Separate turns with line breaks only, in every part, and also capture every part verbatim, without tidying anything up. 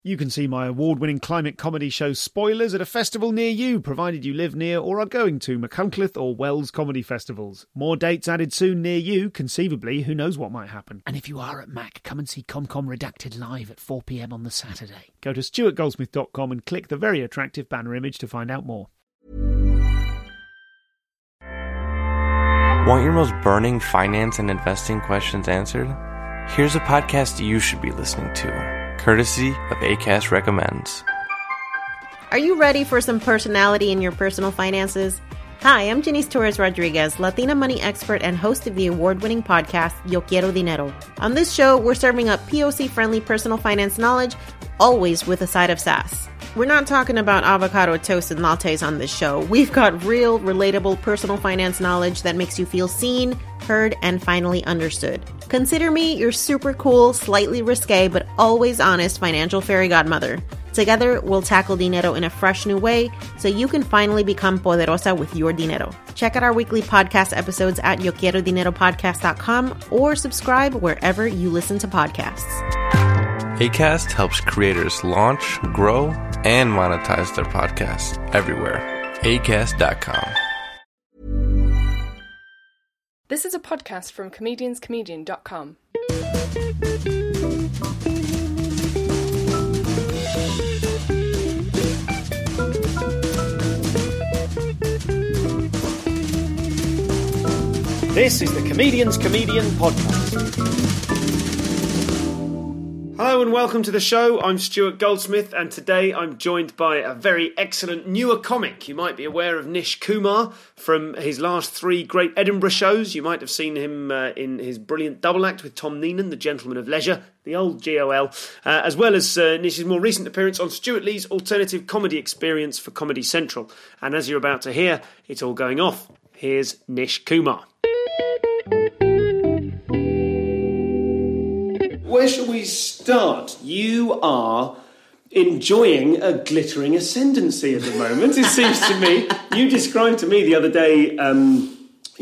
You can see my award-winning climate comedy show Spoilers at a festival near you, provided you live near or are going to Machynlleth or Wells comedy festivals. More dates added soon near you, conceivably, who knows what might happen. And if you are at Mac, come and see ComCom Redacted live at four p m on the Saturday. Go to stuart goldsmith dot com and click the very attractive banner image to find out more.
Want your most burning finance and investing questions answered? Here's a podcast you should be listening to. Courtesy of Acast Recommends.
Are you ready for some personality in your personal finances? Hi, I'm Janice Torres Rodriguez, Latina money expert and host of the award-winning podcast, Yo Quiero Dinero. On this show, we're serving up P O C-friendly personal finance knowledge, always with a side of sass. We're not talking about avocado toast and lattes on this show. We've got real, relatable personal finance knowledge that makes you feel seen, heard, and finally understood. Consider me your super cool, slightly risque, but always honest financial fairy godmother. Together, we'll tackle dinero in a fresh new way so you can finally become poderosa with your dinero. Check out our weekly podcast episodes at yo quiero dinero podcast dot com or subscribe wherever you listen to podcasts.
Acast helps creators launch, grow, and monetize their podcasts everywhere. acast dot com.
This is a podcast from comedians comedian dot com.
This is the Comedians Comedian Podcast. Hello and welcome to the show. I'm Stuart Goldsmith, and today I'm joined by a very excellent newer comic. You might be aware of Nish Kumar from his last three great Edinburgh shows. You might have seen him uh, in his brilliant double act with Tom Neenan, The Gentleman of Leisure, the old G O L, uh, as well as uh, Nish's more recent appearance on Stuart Lee's alternative comedy experience for Comedy Central. And as you're about to hear, it's all going off. Here's Nish Kumar. Where shall we start? You are enjoying a glittering ascendancy at the moment, it seems to me. You described to me the other day um,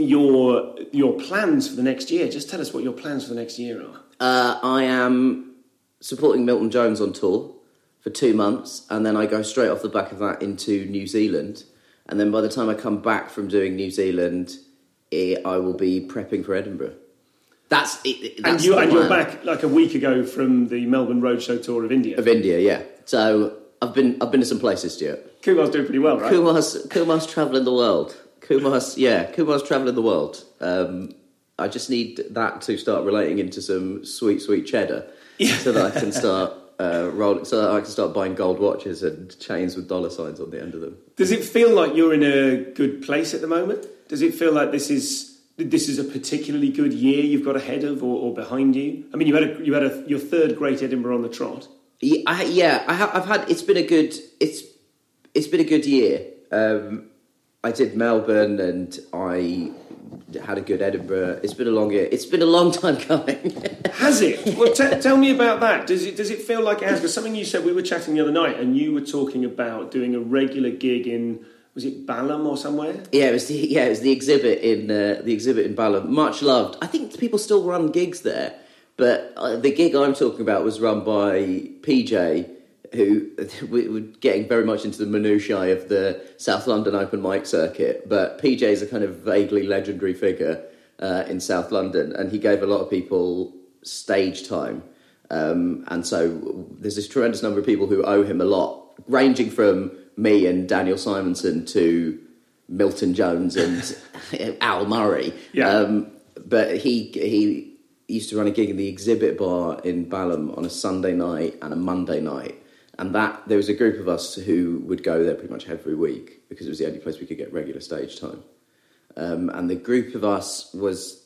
your your plans for the next year. Just tell us what your plans for the next year are.
Uh, I am supporting Milton Jones on tour for two months, and then I go straight off the back of that into New Zealand. And then by the time I come back from doing New Zealand, it, I will be prepping for Edinburgh. That's it. That's
and you, and you're back like a week ago from the Melbourne Roadshow tour of India.
Of India, yeah. So I've been I've been to some places, Stuart.
Kumar's doing pretty well, right?
Kumar's Kumar's travelling the world. Kumar's yeah, Kumar's travelling the world. Um, I just need that to start relating into some sweet, sweet cheddar, yeah. so that I can start uh, rolling, so that I can start buying gold watches and chains with dollar signs on the end of them.
Does it feel like you're in a good place at the moment? Does it feel like this is? This is a particularly good year you've got ahead of or, or behind you? I mean, you had a, you had a, your third great Edinburgh on the trot.
Yeah, I, yeah, I have, I've had. It's been a good. It's it's been a good year. Um, I did Melbourne and I had a good Edinburgh. It's been a long year. It's been a long time coming.
Has it? Well, t- tell me about that. Does it does it feel like it has? Because something you said, we were chatting the other night, and you were talking about doing a regular gig in. Was it Balham or somewhere?
Yeah, it was the yeah, it was the exhibit in uh, the exhibit in Balham. Much loved. I think people still run gigs there, but uh, the gig I'm talking about was run by P J, who we're getting very much into the minutiae of the South London open mic circuit. But P J is a kind of vaguely legendary figure uh, in South London, and he gave a lot of people stage time, um, and so there's this tremendous number of people who owe him a lot, ranging from me and Daniel Simonson to Milton Jones and Al Murray.
Yeah.
Um, but he he used to run a gig in the exhibit bar in Balham on a Sunday night and a Monday night. And that there was a group of us who would go there pretty much every week because it was the only place we could get regular stage time. Um, and the group of us was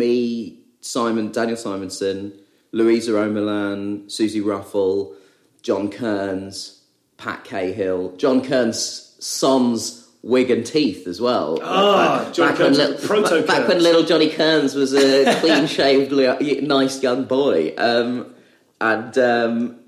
me, Simon, Daniel Simonson, Louisa O'Milan, Susie Ruffle, John Kearns, Pat Cahill, John Kearns' sons, wig and teeth as well.
Ah,
back,
John
back
Kearns,
when little,
proto
back, back when little Johnny Kearns was a clean-shaved, nice young boy. Um, and um,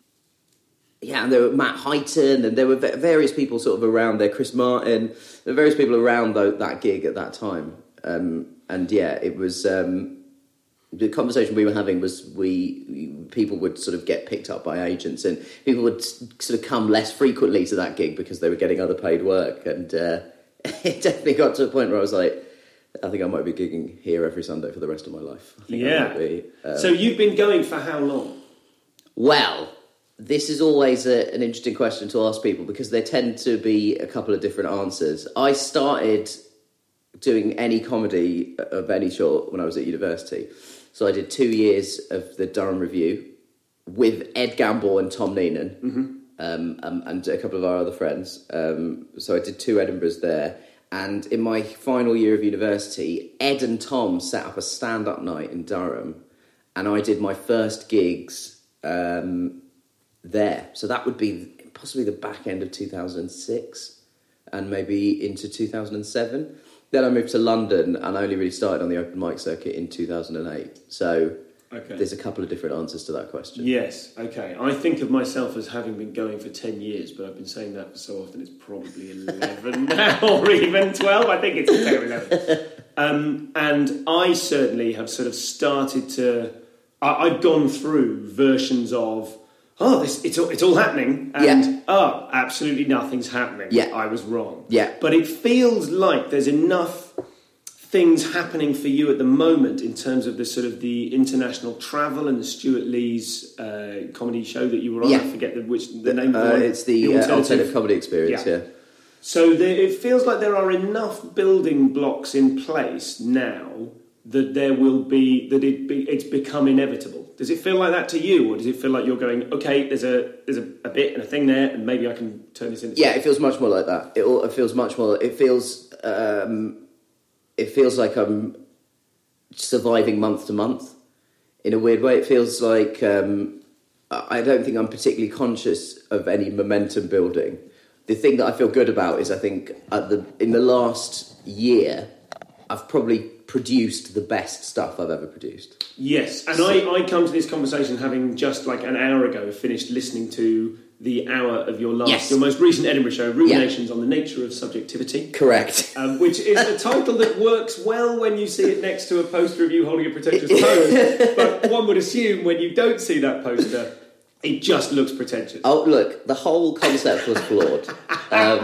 yeah, and there were Matt Heighton, and there were various people sort of around there. Chris Martin, there were various people around though, that gig at that time. Um, and yeah, it was. Um, the conversation we were having was we people would sort of get picked up by agents, and people would sort of come less frequently to that gig because they were getting other paid work, and uh, it definitely got to a point where I was like, I think I might be gigging here every Sunday for the rest of my life. I think
yeah.
I might be, um,
so you've been going for how long?
Well, this is always a, an interesting question to ask people because there tend to be a couple of different answers. I started doing any comedy of any sort when I was at university. So I did two years of the Durham Review with Ed Gamble and Tom Neenan, mm-hmm. um, um, and a couple of our other friends. Um, so I did two Edinburghs there. And in my final year of university, Ed and Tom set up a stand-up night in Durham, and I did my first gigs um, there. So that would be possibly the back end of two thousand six and maybe into two thousand seven. Then I moved to London, and I only really started on the open mic circuit in two thousand eight. So okay. There's a couple of different answers to that question.
Yes, okay. I think of myself as having been going for ten years, but I've been saying that for so often it's probably eleven now, or even twelve. I think it's ten or eleven. Um, and I certainly have sort of started to... I, I've gone through versions of, oh, this it's all, it's all happening, and
yeah.
oh, absolutely nothing's happening.
Yeah.
I was wrong.
Yeah.
But it feels like there's enough things happening for you at the moment in terms of the sort of the international travel and the Stuart Lee's uh, comedy show that you were on.
Yeah.
I forget the, which the name of
uh,
the
It's the, the alternative. Uh, alternative comedy experience, yeah. yeah.
So there, it feels like there are enough building blocks in place now that there will be, that it be, it's become inevitable. Does it feel like that to you, or does it feel like you're going, okay, there's a there's a, a bit and a thing there, and maybe I can turn this into...
Yeah, it feels much more like that. It, all, it feels much more... It feels... Um, It feels like I'm surviving month to month in a weird way. It feels like um, I don't think I'm particularly conscious of any momentum building. The thing that I feel good about is I think at the in the last year, I've probably produced the best stuff I've ever produced.
Yes, and so, I, I come to this conversation having just like an hour ago finished listening to the hour of your last,
yes.
your most recent Edinburgh show, Ruminations
yeah.
on the Nature of Subjectivity.
Correct.
Um, which is a title that works well when you see it next to a poster of you holding a pretentious pose. But one would assume when you don't see that poster, it just looks pretentious.
Oh, look, the whole concept was flawed. Um,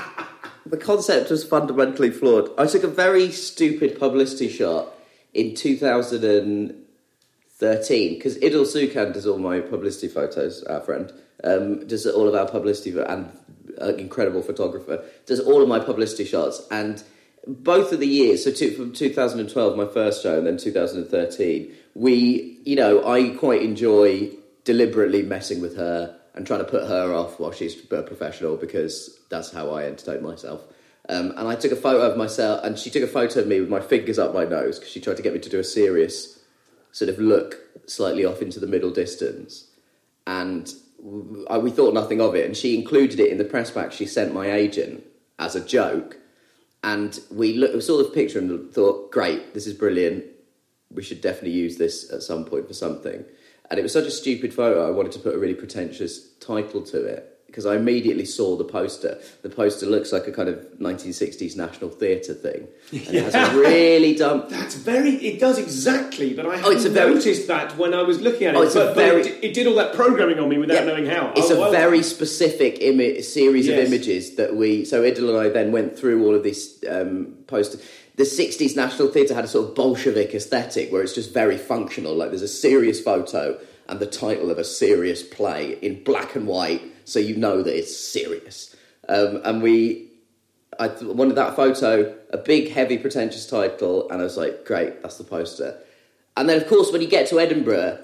the concept was fundamentally flawed. I took a very stupid publicity shot in two thousand thirteen, because Idil Sukan does all my publicity photos, our friend. Um, does all of our publicity, and an incredible photographer, does all of my publicity shots. And both of the years, so two, from two thousand twelve, my first show, and then two thousand thirteen, we, you know, I quite enjoy deliberately messing with her and trying to put her off while she's a professional, because that's how I entertain myself. Um, and I took a photo of myself, and she took a photo of me with my fingers up my nose, because she tried to get me to do a serious sort of look slightly off into the middle distance. And I, we thought nothing of it, and she included it in the press pack she sent my agent as a joke. And we, look, we saw the picture and thought, great, this is brilliant. We should definitely use this at some point for something. And it was such a stupid photo, I wanted to put a really pretentious title to it, because I immediately saw the poster. The poster looks like a kind of nineteen sixties National Theatre thing. And yeah. It has a really dumb...
That's very... It does exactly, but I
oh,
hadn't
very...
noticed that when I was looking at it.
Oh, it's
but,
a very...
but it, it did all that programming on me without
yeah,
knowing how.
It's
oh,
a
well
very
done.
specific imi- series
yes.
of images that we... So Idil and I then went through all of these um, posters. The sixties National Theatre had a sort of Bolshevik aesthetic where it's just very functional. Like there's a serious photo and the title of a serious play in black and white, so you know that it's serious. Um, and we, I wanted that photo, a big, heavy, pretentious title, and I was like, great, that's the poster. And then, of course, when you get to Edinburgh,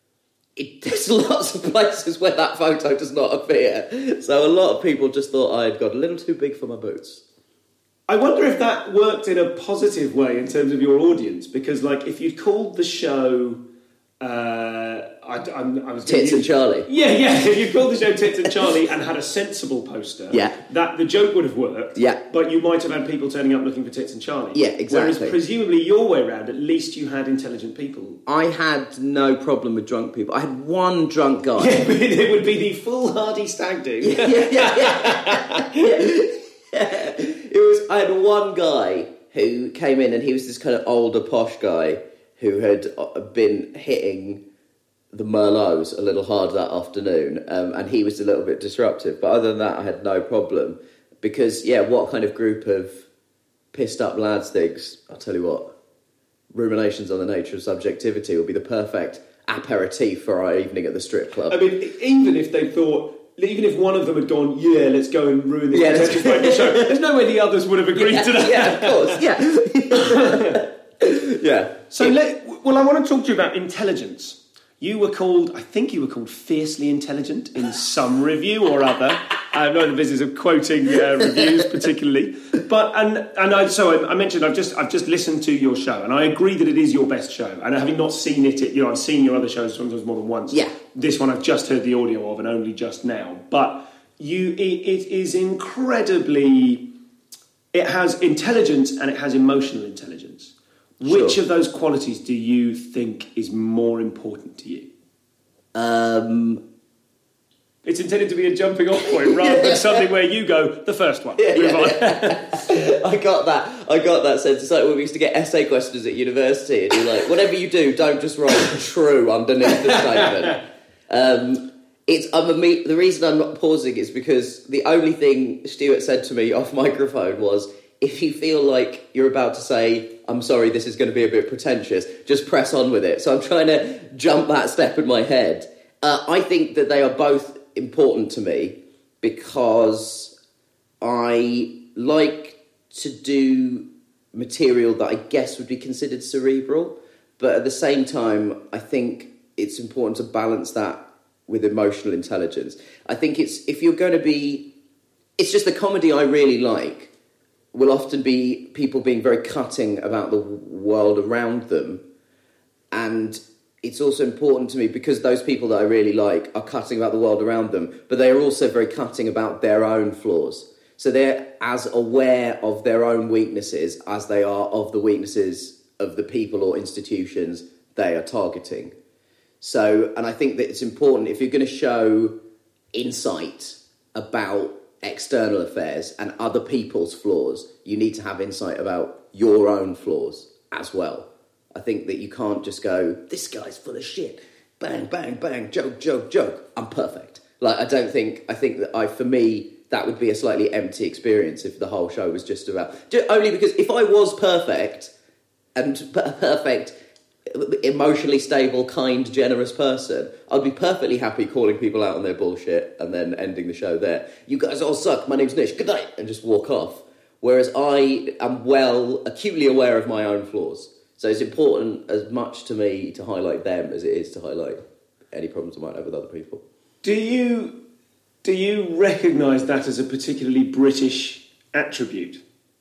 it, there's lots of places where that photo does not appear. So a lot of people just thought I had got a little too big for my boots.
I wonder if that worked in a positive way in terms of your audience, because, like, if you'd called the show... Uh, I, I, I was
Tits and Charlie.
Yeah, yeah. If you called the show Tits and Charlie and had a sensible poster,
yeah.
that the joke would have worked.
Yeah.
But you might have had people turning up looking for Tits and Charlie.
Yeah, exactly.
Whereas presumably your way around, at least you had intelligent people.
I had no problem with drunk people. I had one drunk guy.
Yeah, but it would be the foolhardy stag do.
Yeah, yeah, yeah. yeah. yeah. It was. I had one guy who came in, and he was this kind of older posh guy. who had been hitting the Merlots a little hard that afternoon, um, and he was a little bit disruptive. But other than that, I had no problem. Because, yeah, what kind of group of pissed up lads thinks, I'll tell you what, ruminations on the nature of subjectivity will be the perfect aperitif for our evening at the strip club.
I mean, even if they thought, even if one of them had gone, yeah, let's go and ruin this
yeah,
pretentious radio show, there's no way the others would have agreed
yeah,
to that.
Yeah, of course, yeah. yeah.
So, let, well, I want to talk to you about intelligence. You were called, I think you were called fiercely intelligent in some review or other. I'm not in the business of quoting uh, reviews particularly, but and and I so I, I mentioned I've just I've just listened to your show, and I agree that it is your best show. And having not seen it, it you know I've seen your other shows sometimes more than once.
Yeah,
this one I've just heard the audio of, and only just now. But you, it, it is incredibly. It has intelligence and it has emotional intelligence. Which
Sure.
of those qualities do you think is more important to you?
Um,
it's intended to be a jumping off point rather than something where you go, the first one.
Yeah,
Move
yeah,
on.
yeah. I got that. I got that sense. It's like when we used to get essay questions at university, and you're like, whatever you do, don't just write true underneath the statement. Um, it's I'm a me- the reason I'm not pausing is because the only thing Stuart said to me off microphone was, if you feel like you're about to say, I'm sorry, this is going to be a bit pretentious, just press on with it. So I'm trying to jump that step in my head. Uh, I think that they are both important to me because I like to do material that I guess would be considered cerebral, but at the same time, I think it's important to balance that with emotional intelligence. I think it's, if you're going to be, it's just the comedy I really like will often be people being very cutting about the world around them. And it's also important to me because those people that I really like are cutting about the world around them, but they are also very cutting about their own flaws. So they're as aware of their own weaknesses as they are of the weaknesses of the people or institutions they are targeting. So, and I think that it's important, if you're going to show insight about external affairs and other people's flaws, you need to have insight about your own flaws as well. I think that you can't just go, this guy's full of shit, bang, bang, bang, joke, joke, joke, I'm perfect. Like, I don't think, I think that I, for me, that would be a slightly empty experience if the whole show was just about, only because if I was perfect, and a perfect, emotionally stable, kind, generous person, I'd be perfectly happy calling people out on their bullshit and then ending the show there. You guys all suck, my name's Nish, good night, and just walk off. Whereas I am well, acutely aware of my own flaws. So it's important as much to me to highlight them as it is to highlight any problems I might have with other people.
Do you do you recognise that as a particularly British attribute?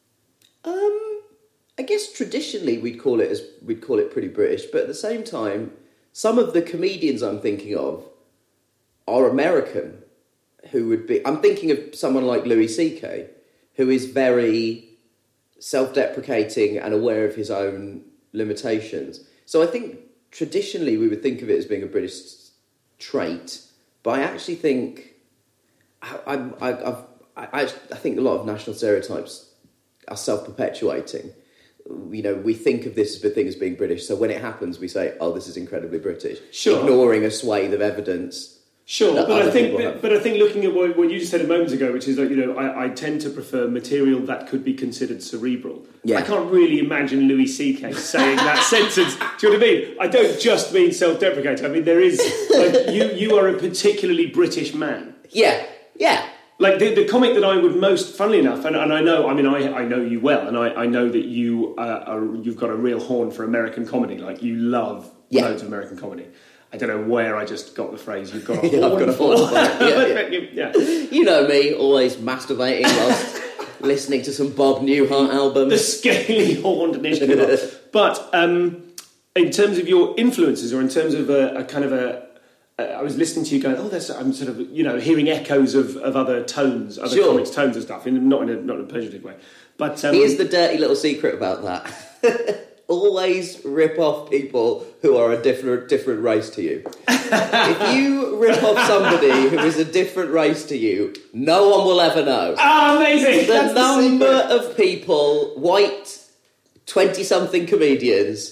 Um, I guess traditionally we'd call it as we'd call it pretty British, but at the same time, some of the comedians I'm thinking of are American, who would be. I'm thinking of someone like Louis C K, who is very self-deprecating and aware of his own limitations. So I think traditionally we would think of it as being a British trait, but I actually think I, I, I've, I, I think a lot of national stereotypes are self-perpetuating. You know, we think of this as the thing as being British, so when it happens, we say, "Oh, this is incredibly British,"
sure.
ignoring a swathe of evidence.
Sure, but I think,
but,
but I think looking at what, what you just said a moment ago, which is that, you know, I, I tend to prefer material that could be considered cerebral.
Yeah.
I can't really imagine Louis C K saying that sentence. Do you know what I mean? I don't just mean self-deprecating. I mean, there is, like, you, you are a particularly British man.
Yeah, yeah.
Like, the, the comic that I would most, funnily enough, and, and I know, I mean, I, I know you well, and I, I know that you uh, are, you've got a real horn for American comedy. Like, you love
yeah.
loads of American comedy. I don't know where I just got the phrase, you've got a
yeah,
horn
I've got a
for.
horn for yeah,
yeah.
yeah. You know me, always masturbating whilst listening to some Bob Newhart albums.
The scaly horned Nish Kumar. But um, in terms of your influences, or in terms of a, a kind of a, a, I was listening to you going, oh, there's, I'm sort of, you know, hearing echoes of, of other tones, other
sure.
comics tones and stuff, in, not in a not in a pejorative way. But um,
here's the dirty little secret about that. Always rip off people who are a different different race to you. If you rip off somebody who is a different race to you, no one will ever know.
Ah, amazing!
The
That's
number
the
of people, white, twenty-something comedians,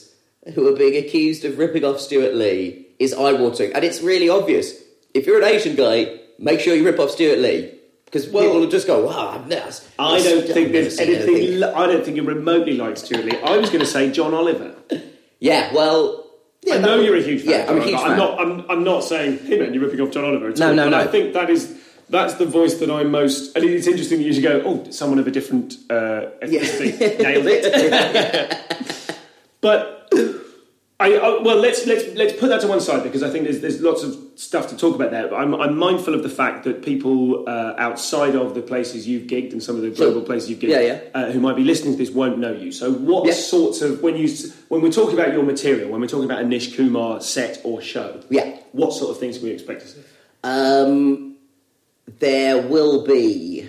who are being accused of ripping off Stuart Lee is eye-watering. And it's really obvious. If you're an Asian guy, make sure you rip off Stuart Lee. Because well, people will just go, wow, I've never...
I don't think there's anything... anything. I don't think you're remotely like Stuart Lee. I was going to say John Oliver.
Yeah, well... Yeah,
I know you're a huge fan.
Yeah, I'm a huge
I'm
fan.
Not, I'm, I'm not saying, hey man, you're ripping off John Oliver. At
no,
all.
no,
but
no.
I think that is... That's the voice that I'm most... And it's interesting that you should go, oh, someone of a different uh, ethnicity. Yeah. Nailed it. But... I, I, well, let's let's let's put that to one side because I think there's there's lots of stuff to talk about there. But I'm I'm mindful of the fact that people uh, outside of the places you've gigged and some of the global sure. places you've gigged,
yeah, yeah.
Uh, who might be listening to this, won't know you. So, what yeah. sorts of when you when we're talking about your material, when we're talking about a Nish Kumar set or show,
yeah,
what sort of things can we expect to see?
Um, there will be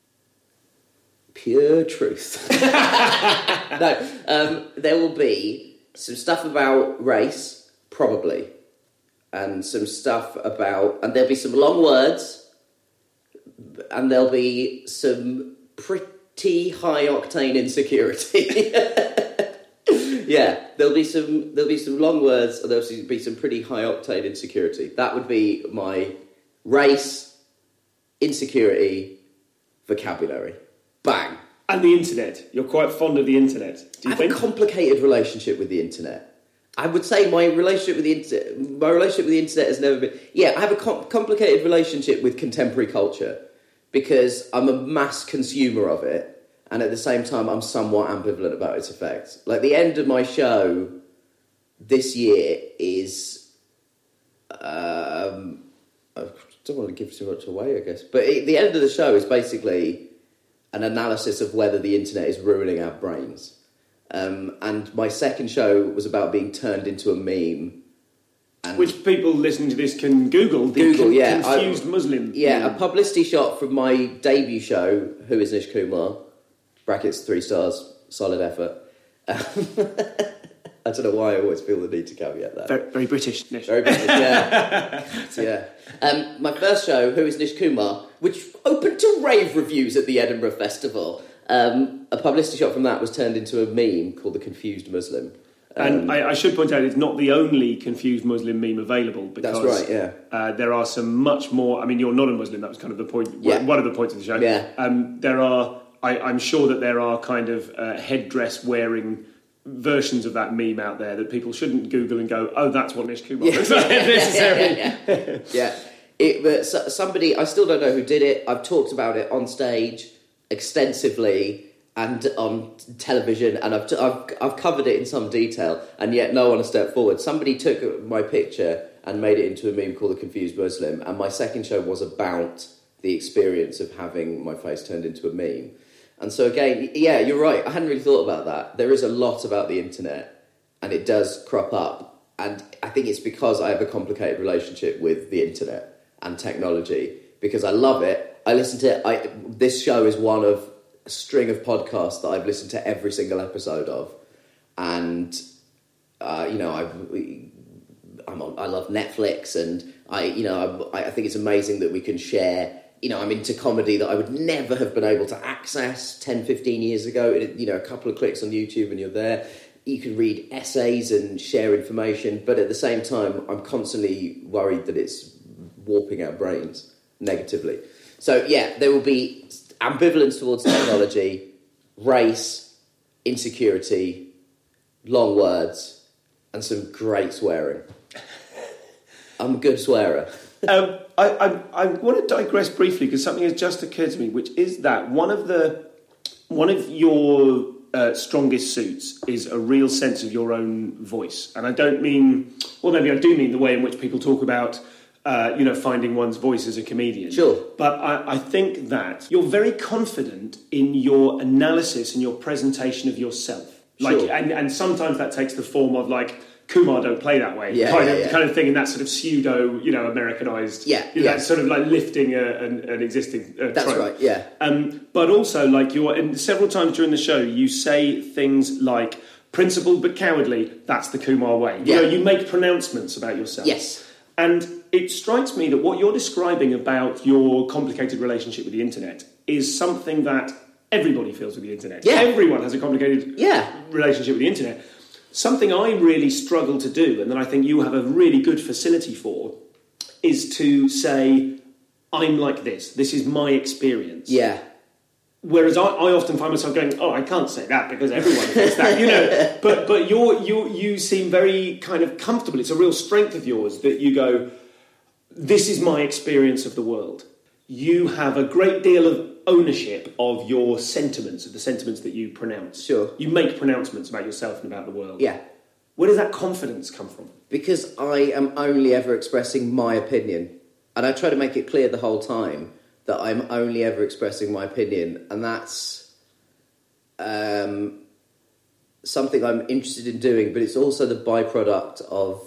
pure truth. no, um, there will be. Some stuff about race, probably, and some stuff about... And there'll be some long words, and there'll be some pretty high-octane insecurity. yeah, there'll be some there'll be some long words, and there'll be some pretty high-octane insecurity. That would be my race, insecurity, vocabulary. Bang.
And the internet. You're quite fond of the internet, do you
I have
think?
a complicated relationship with the internet. I would say my relationship with the internet, my relationship with the internet has never been... Yeah, I have a com- complicated relationship with contemporary culture because I'm a mass consumer of it, and at the same time I'm somewhat ambivalent about its effects. Like, the end of my show this year is... Um, I don't want to give too much away, I guess. But it, the end of the show is basically... an analysis of whether the internet is ruining our brains. Um, and my second show was about being turned into a meme. And
which people listening to this can Google. The
Google,
con-
yeah.
Confused
I,
Muslim.
Yeah,
meme.
a publicity shot from my debut show, Who is Nish Kumar? Brackets, three stars, solid effort. I don't know why I always feel the need to caveat that.
Very, very British, Nish.
Very British, yeah. yeah. Um, my first show, Who is Nish Kumar, which opened to rave reviews at the Edinburgh Festival. Um, a publicity shot from that was turned into a meme called The Confused Muslim. Um,
and I, I should point out it's not the only confused Muslim meme available because
that's right, yeah.
uh, there are some much more... I mean, you're not a Muslim, that was kind of the point,
yeah.
one of the points of the show.
Yeah.
Um, there are... I, I'm sure that there are kind of uh, headdress-wearing... versions of that meme out there that people shouldn't Google and go, oh, that's what Nish Kumar looks like necessarily.
Yeah, yeah, yeah. yeah. It, but somebody, I still don't know who did it. I've talked about it on stage extensively and on television, and I've, t- I've I've covered it in some detail, and yet no one has stepped forward. Somebody took my picture and made it into a meme called The Confused Muslim, and my second show was about the experience of having my face turned into a meme. And so again, yeah, you're right. I hadn't really thought about that. There is a lot about the internet, and it does crop up. And I think it's because I have a complicated relationship with the internet and technology, because I love it. I listen to I, this show is one of a string of podcasts that I've listened to every single episode of, and uh, you know, I I'm on, I love Netflix, and I you know I, I think it's amazing that we can share. You know, I'm into comedy that I would never have been able to access ten, fifteen years ago. It, you know, a couple of clicks on YouTube and you're there. You can read essays and share information, but at the same time, I'm constantly worried that it's warping our brains negatively. So, yeah, there will be ambivalence towards technology, race, insecurity, long words, and some great swearing. I'm a good swearer.
um, I, I, I want to digress briefly because something has just occurred to me, which is that one of the one of your uh, strongest suits is a real sense of your own voice, and I don't mean, well, maybe I do mean the way in which people talk about, uh, you know, finding one's voice as a comedian.
Sure,
but I, I think that you're very confident in your analysis and your presentation of yourself, like,
sure.
and and sometimes that takes the form of like. Kumar don't play that way,
yeah,
kind,
yeah,
of,
yeah.
kind of thing, in that sort of pseudo, you know, Americanized,
yeah,
you know,
yeah.
that sort of like lifting a, an, an existing uh,
That's
trope.
right, yeah.
Um, but also, like, you're, and several times during the show, you say things like, principled but cowardly, that's the Kumar way.
Yeah.
You know, you make pronouncements about yourself.
Yes.
And it strikes me that what you're describing about your complicated relationship with the internet is something that everybody feels with the internet.
Yeah.
Everyone has a complicated
yeah.
relationship with the internet. something I really struggle to do, and that I think you have a really good facility for, is to say, I'm like this. This is my experience.
Yeah.
Whereas I, I often find myself going, oh, I can't say that because everyone thinks that, you know. But but you're, you you seem very kind of comfortable. It's a real strength of yours that you go, this is my experience of the world. You have a great deal of ownership of your sentiments, of the sentiments that you pronounce.
Sure.
You make pronouncements about yourself and about the world.
Yeah.
Where does that confidence come from?
Because I am only ever expressing my opinion. And I try to make it clear the whole time that I'm only ever expressing my opinion. And that's um, something I'm interested in doing, but it's also the byproduct of...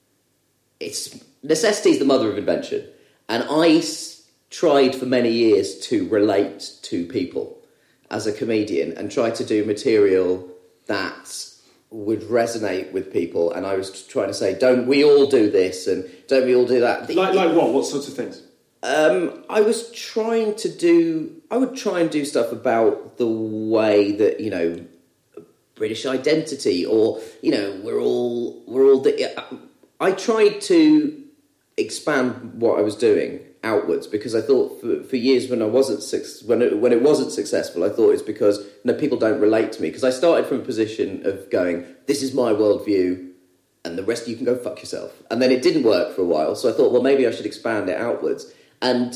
It's necessity is the mother of invention. And I s- tried for many years to relate to people as a comedian and try to do material that would resonate with people. And I was trying to say, don't we all do this? And don't we all do that?
Like, like what? What sorts of things?
Um, I was trying to do... I would try and do stuff about the way that, you know, British identity or, you know, we're all... We're all the, I tried to expand what I was doing outwards because I thought for, for years when I wasn't when it, when it wasn't successful, I thought it's because you know, people don't relate to me. Because I started from a position of going, this is my worldview, and the rest of you can go fuck yourself. And then it didn't work for a while, so I thought, well, maybe I should expand it outwards. And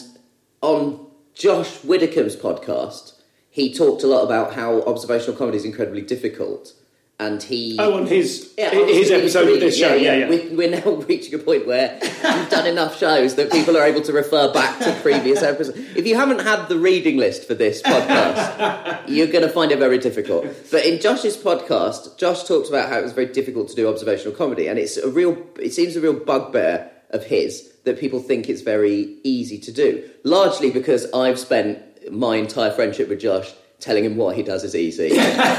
on Josh Widdicombe's podcast, he talked a lot about how observational comedy is incredibly difficult. And he...
Oh, on his
yeah,
his episode of this show, yeah, yeah. yeah.
We're, we're now reaching a point where we've done enough shows that people are able to refer back to previous episodes. If you haven't had the reading list for this podcast, you're going to find it very difficult. But in Josh's podcast, Josh talks about how it was very difficult to do observational comedy, and it's a real... It seems a real bugbear of his that people think it's very easy to do. Largely because I've spent my entire friendship with Josh telling him what he does is easy.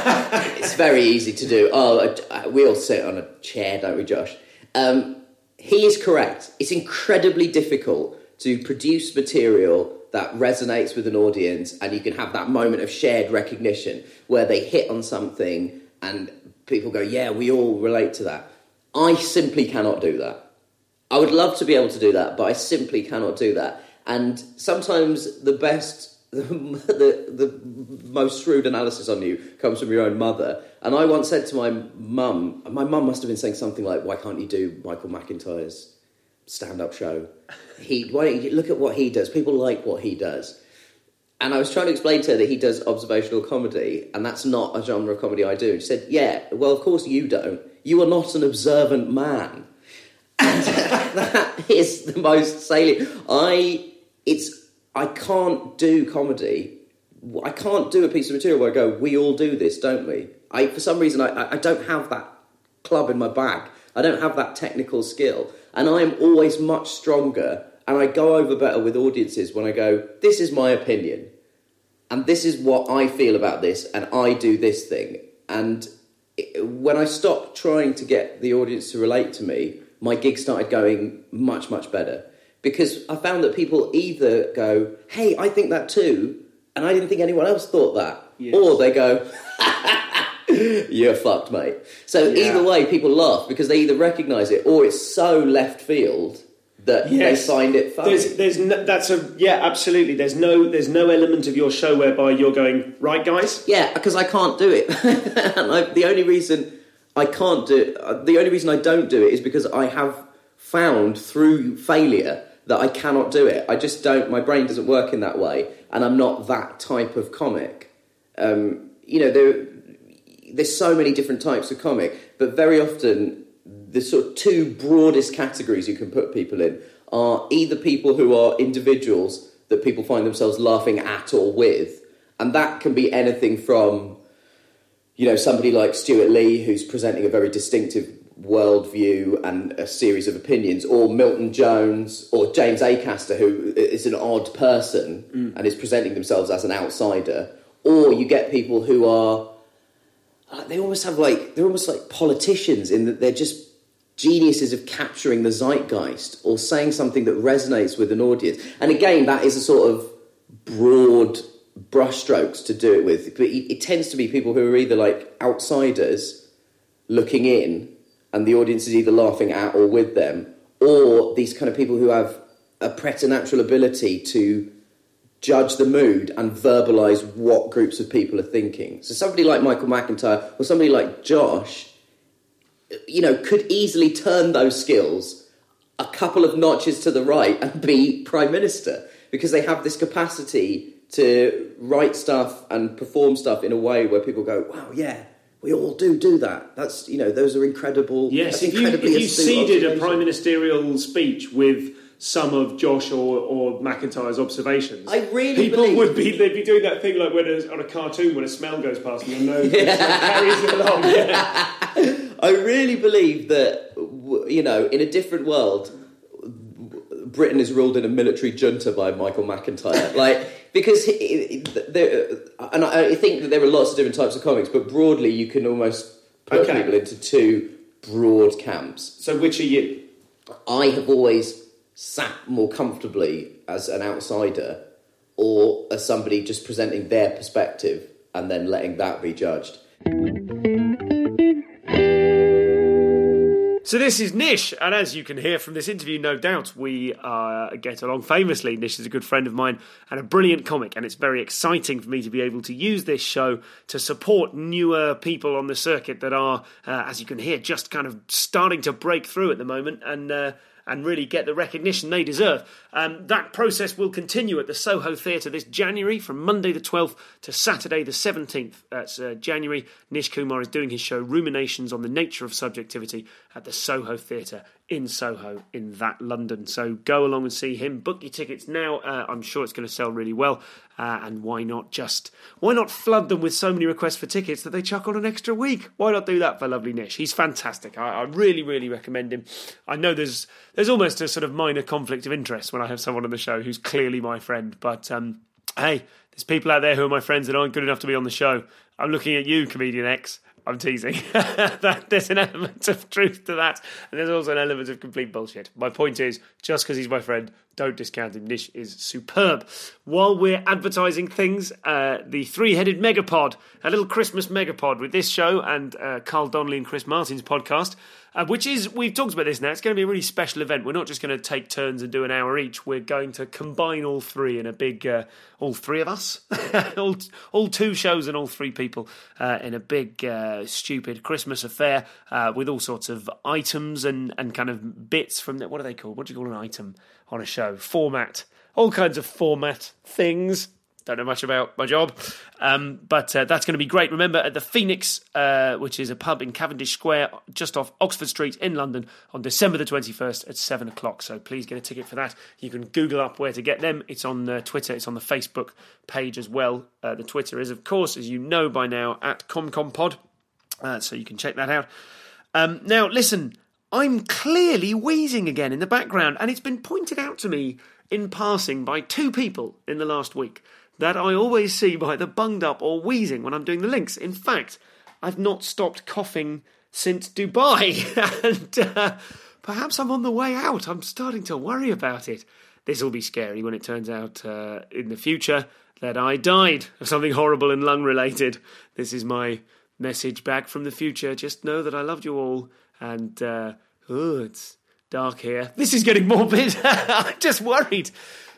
It's very easy to do. Oh, we all sit on a chair, don't we, Josh? Um, he is correct. It's incredibly difficult to produce material that resonates with an audience and you can have that moment of shared recognition where they hit on something and people go, yeah, we all relate to that. I simply cannot do that. I would love to be able to do that, but I simply cannot do that. And sometimes the best... The, the the most shrewd analysis on you comes from your own mother. And I once said to my mum, my mum must have been saying something like, why can't you do Michael McIntyre's stand-up show? He, why don't you look at what he does? People like what he does. And I was trying to explain to her that he does observational comedy, and that's not a genre of comedy I do. And she said, yeah, well, of course you don't. You are not an observant man. And that is the most salient. I, it's... I can't do comedy. I can't do a piece of material where I go, we all do this, don't we? I, for some reason, I, I don't have that club in my bag. I don't have that technical skill. And I'm always much stronger. And I go over better with audiences when I go, this is my opinion. And this is what I feel about this. And I do this thing. And it, when I stopped trying to get the audience to relate to me, my gig started going much, much better. Because I found that people either go, hey, I think that too, and I didn't think anyone else thought that. Yes. Or they go, you're fucked, mate. So yeah. Either way, people laugh because they either recognise it or it's so left field that yes. they find it funny. There's,
there's no, that's a yeah, absolutely. There's no there's no element of your show whereby you're going, right, guys?
Yeah, because I can't do it. And I, the only reason I can't do it, the only reason I don't do it is because I have found through failure that I cannot do it. I just don't, my brain doesn't work in that way, and I'm not that type of comic. Um, you know, there, there's so many different types of comic, but very often the sort of two broadest categories you can put people in are either people who are individuals that people find themselves laughing at or with, and that can be anything from, you know, somebody like Stuart Lee, who's presenting a very distinctive worldview and a series of opinions, or Milton Jones or James Acaster, who is an odd person mm. and is presenting themselves as an outsider, or you get people who are they almost have like they're almost like politicians in that they're just geniuses of capturing the zeitgeist or saying something that resonates with an audience. And again, that is a sort of broad brushstrokes to do it with, but it, it tends to be people who are either like outsiders looking in, and the audience is either laughing at or with them, or these kind of people who have a preternatural ability to judge the mood and verbalise what groups of people are thinking. So somebody like Michael McIntyre or somebody like Josh, you know, could easily turn those skills a couple of notches to the right and be Prime Minister, because they have this capacity to write stuff and perform stuff in a way where people go, wow, yeah, we all do do that. That's, you know, those are incredible.
Yes,
that's
if you, if you seeded a
observation.
prime ministerial speech with some of Josh or, or McIntyre's observations,
I really
people
believe...
would be they'd be doing that thing like when a, on a cartoon when a smell goes past and your nose yeah. carries it along. Yeah.
I really believe that, you know, in a different world, Britain is ruled in a military junta by Michael McIntyre. Like, because he, there, and I think that there are lots of different types of comics, but broadly you can almost put
okay.
people into two broad camps.
So which are you?
I have always sat more comfortably as an outsider or as somebody just presenting their perspective and then letting that be judged.
So this is Nish, and as you can hear from this interview, no doubt, we uh, get along famously. Nish is a good friend of mine and a brilliant comic, and it's very exciting for me to be able to use this show to support newer people on the circuit that are, uh, as you can hear, just kind of starting to break through at the moment, and uh, and really get the recognition they deserve. Um, that process will continue at the Soho Theatre this January, from Monday the twelfth to Saturday the seventeenth. That's uh, January. Nish Kumar is doing his show Ruminations on the Nature of Subjectivity at the Soho Theatre in Soho in that London. So go along and see him. Book your tickets now. Uh, I'm sure it's going to sell really well. Uh, and why not just, why not flood them with so many requests for tickets that they chuck on an extra week? Why not do that for lovely Nish? He's fantastic. I, I really, really recommend him. I know there's there's almost a sort of minor conflict of interest when I have someone on the show who's clearly my friend. But um, hey, there's people out there who are my friends that aren't good enough to be on the show. I'm looking at you, Comedian X. I'm teasing. that, there's an element of truth to that, and there's also an element of complete bullshit. My point is, just because he's my friend, don't discount him. Nish is superb. While we're advertising things, uh, the three-headed megapod, a little Christmas megapod with this show and uh, Carl Donnelly and Chris Martin's podcast, uh, which is, we've talked about this now, it's going to be a really special event. We're not just going to take turns and do an hour each. We're going to combine all three in a big, uh, all three of us, all, all two shows and all three people uh, in a big, uh, stupid Christmas affair uh, with all sorts of items and, and kind of bits from, the, what are they called? What do you call an item on a show? Format. All kinds of format things. Don't know much about my job. Um, but uh, that's going to be great. Remember, at the Phoenix, uh, which is a pub in Cavendish Square, just off Oxford Street in London, on December the twenty-first at seven o'clock. So please get a ticket for that. You can Google up where to get them. It's on uh, Twitter. It's on the Facebook page as well. Uh, the Twitter is, of course, as you know by now, at ComComPod. Uh, so you can check that out. Um, now, listen, I'm clearly wheezing again in the background, and it's been pointed out to me in passing by two people in the last week that I always see either bunged up or wheezing when I'm doing the links. In fact, I've not stopped coughing since Dubai, and uh, perhaps I'm on the way out. I'm starting to worry about it. This will be scary when it turns out uh, in the future that I died of something horrible and lung-related. This is my message back from the future. Just know that I loved you all, and uh, oh, it's dark here. This is getting morbid. I'm just worried.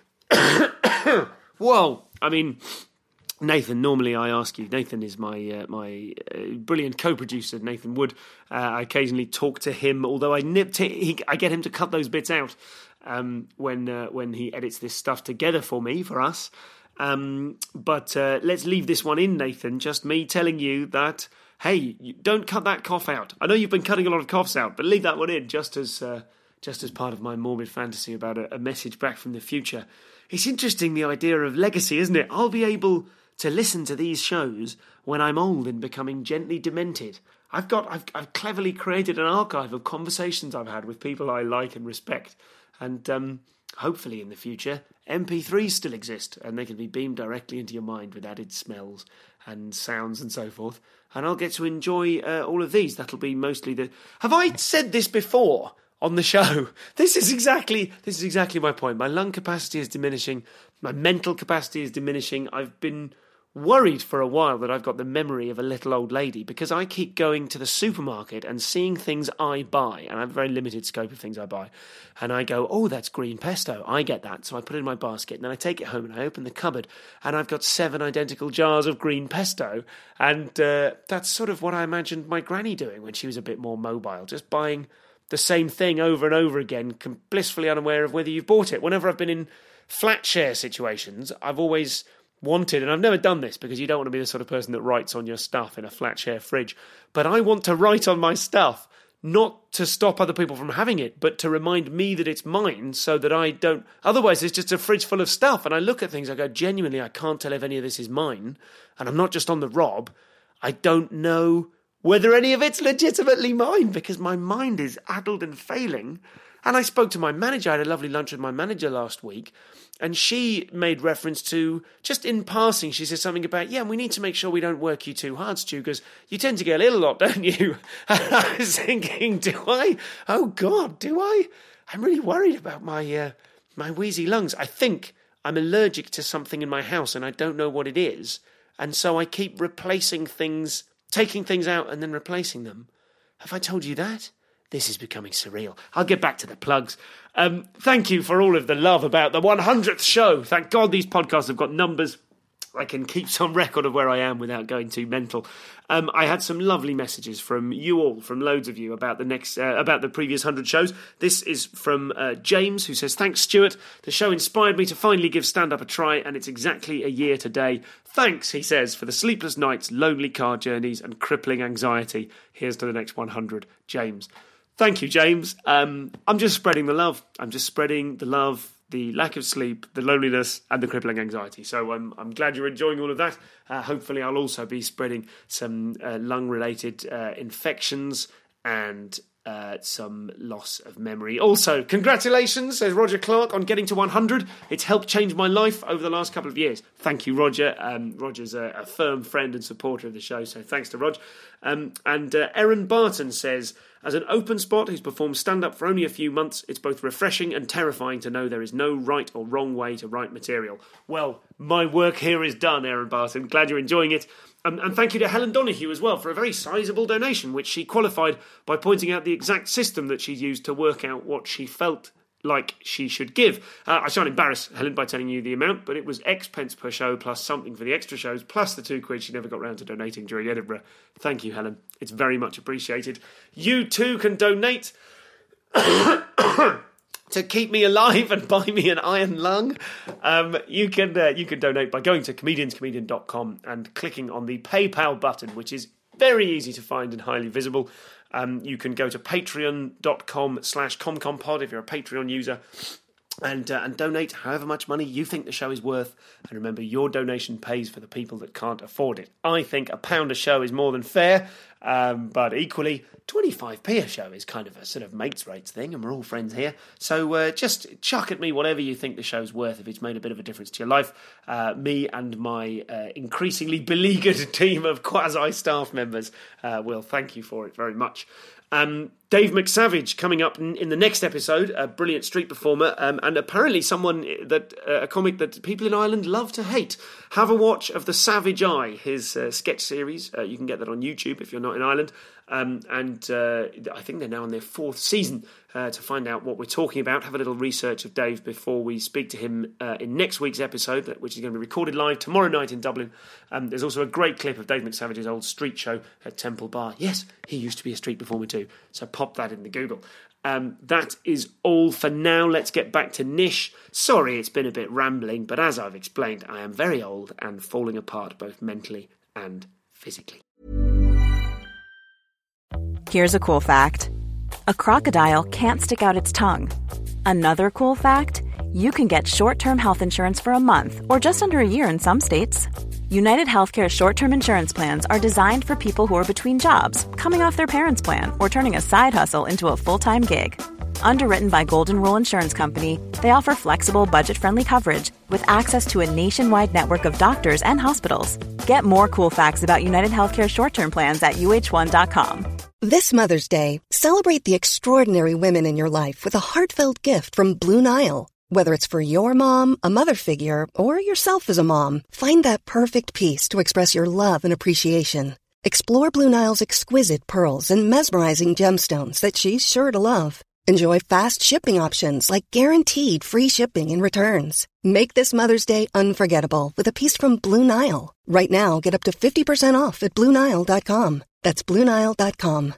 Whoa. I mean, Nathan, normally I ask you, Nathan is my uh, my uh, brilliant co-producer, Nathan Wood. Uh, I occasionally talk to him, although I nipped he, I get him to cut those bits out um, when uh, when he edits this stuff together for me, for us. Um, but uh, let's leave this one in, Nathan, just me telling you that, hey, you don't cut that cough out. I know you've been cutting a lot of coughs out, but leave that one in just as uh, just as part of my morbid fantasy about a, a message back from the future. It's interesting, the idea of legacy, isn't it? I'll be able to listen to these shows when I'm old and becoming gently demented. I've got, I've, I've cleverly created an archive of conversations I've had with people I like and respect. And um, hopefully in the future, M P threes still exist and they can be beamed directly into your mind with added smells and sounds and so forth. And I'll get to enjoy uh, all of these. That'll be mostly the... Have I said this before on the show? This is exactly this is exactly my point. My lung capacity is diminishing. My mental capacity is diminishing. I've been worried for a while that I've got the memory of a little old lady, because I keep going to the supermarket and seeing things I buy, and I have a very limited scope of things I buy, and I go, oh, that's green pesto, I get that, so I put it in my basket, and then I take it home and I open the cupboard, and I've got seven identical jars of green pesto, and uh, that's sort of what I imagined my granny doing when she was a bit more mobile, just buying the same thing over and over again, blissfully unaware of whether you've bought it. Whenever I've been in flat share situations, I've always wanted, and I've never done this because you don't want to be the sort of person that writes on your stuff in a flat share fridge, but I want to write on my stuff, not to stop other people from having it, but to remind me that it's mine so that I don't, otherwise it's just a fridge full of stuff, and I look at things, I go, genuinely, I can't tell if any of this is mine, and I'm not just on the rob, I don't know whether any of it's legitimately mine, because my mind is addled and failing. And I spoke to my manager, I had a lovely lunch with my manager last week, and she made reference to, just in passing, she said something about, yeah, we need to make sure we don't work you too hard, Stu, because you tend to get ill a lot, don't you? And I was thinking, do I? Oh, God, do I? I'm really worried about my uh, my wheezy lungs. I think I'm allergic to something in my house, and I don't know what it is, and so I keep replacing things, taking things out and then replacing them. Have I told you that? This is becoming surreal. I'll get back to the plugs. Um, thank you for all of the love about the one hundredth show. Thank God these podcasts have got numbers. I can keep some record of where I am without going too mental. Um, I had some lovely messages from you all, from loads of you, about the next, uh, about the previous one hundred shows. This is from uh, James, who says, thanks, Stuart. The show inspired me to finally give stand-up a try, and it's exactly a year today. Thanks, he says, for the sleepless nights, lonely car journeys, and crippling anxiety. Here's to the next one hundred. James. Thank you, James. Um, I'm just spreading the love. I'm just spreading the love, the lack of sleep, the loneliness, and the crippling anxiety. So I'm I'm glad you're enjoying all of that. Uh, hopefully I'll also be spreading some uh, lung-related uh, infections and uh, some loss of memory. Also, congratulations, says Roger Clark, on getting to one hundred. It's helped change my life over the last couple of years. Thank you, Roger. Um, Roger's a, a firm friend and supporter of the show, so thanks to Rog. Um, and uh, Erin Barton says, as an open spot who's performed stand-up for only a few months, it's both refreshing and terrifying to know there is no right or wrong way to write material. Well, my work here is done, Erin Barton. Glad you're enjoying it. Um, and thank you to Helen Donoghue as well for a very sizable donation, which she qualified by pointing out the exact system that she used to work out what she felt like she should give. Uh, I shan't embarrass Helen by telling you the amount, but it was X pence per show plus something for the extra shows, plus the two quid she never got round to donating during Edinburgh. Thank you, Helen. It's very much appreciated. You too can donate to keep me alive and buy me an iron lung. Um, you can uh, you can donate by going to comedians comedian dot com and clicking on the PayPal button, which is very easy to find and highly visible. Um, you can go to patreon.com slash comcompod if you're a Patreon user and uh, and donate however much money you think the show is worth. And remember, your donation pays for the people that can't afford it. I think a pound a show is more than fair, um, but equally, twenty-five p a show is kind of a sort of mates rates thing, and we're all friends here. So uh, just chuck at me whatever you think the show's worth if it's made a bit of a difference to your life. Uh, me and my uh, increasingly beleaguered team of quasi-staff members uh, will thank you for it very much. Um, Dave McSavage coming up in, in the next episode, a brilliant street performer, um, and apparently someone that uh, a comic that people in Ireland love to hate. Have a watch of The Savage Eye, his uh, sketch series. Uh, you can get that on YouTube if you're not in Ireland. Um, and uh, I think they're now on their fourth season. Uh, to find out what we're talking about, have a little research of Dave before we speak to him uh, in next week's episode, which is going to be recorded live tomorrow night in Dublin. Um, there's also a great clip of Dave McSavage's old street show at Temple Bar. Yes, he used to be a street performer too, so pop that in the Google. Um, that is all for now. Let's get back to Nish. Sorry, it's been a bit rambling, but as I've explained, I am very old and falling apart both mentally and physically.
Here's a cool fact. A crocodile can't stick out its tongue. Another cool fact, you can get short-term health insurance for a month or just under a year in some states. United Healthcare short-term insurance plans are designed for people who are between jobs, coming off their parents' plan, or turning a side hustle into a full-time gig. Underwritten by Golden Rule Insurance Company, they offer flexible, budget-friendly coverage with access to a nationwide network of doctors and hospitals. Get more cool facts about United Healthcare short-term plans at U H one dot com.
This Mother's Day, celebrate the extraordinary women in your life with a heartfelt gift from Blue Nile. Whether it's for your mom, a mother figure, or yourself as a mom, find that perfect piece to express your love and appreciation. Explore Blue Nile's exquisite pearls and mesmerizing gemstones that she's sure to love. Enjoy fast shipping options like guaranteed free shipping and returns. Make this Mother's Day unforgettable with a piece from Blue Nile. Right now, get up to fifty percent off at Blue Nile dot com. That's Blue Nile dot com.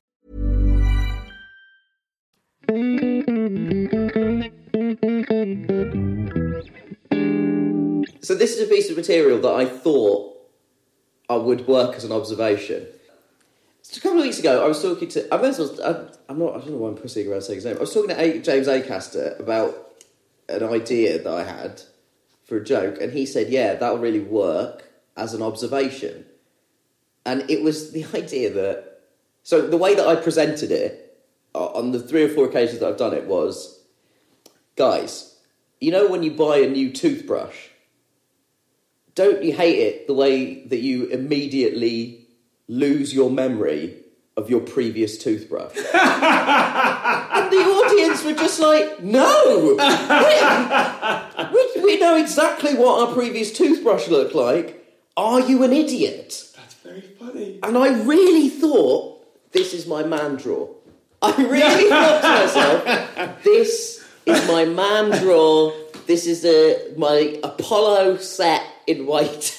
So this is a piece of material that I thought I would work as an observation. So a couple of weeks ago, I was talking to... I may as well, I, I'm not, I don't know why I'm pussying around saying his name. I was talking to a, James Acaster about an idea that I had for a joke, and he said, yeah, that'll really work as an observation. And it was the idea that... So the way that I presented it, on the three or four occasions that I've done it, was... Guys, you know when you buy a new toothbrush, don't you hate it the way that you immediately lose your memory of your previous toothbrush? And the audience were just like, no! We, we know exactly what our previous toothbrush looked like. Are you an idiot?
That's very funny.
And I really thought, this is my man draw. I really thought to myself, this is my man draw. This is a, my Apollo set in white.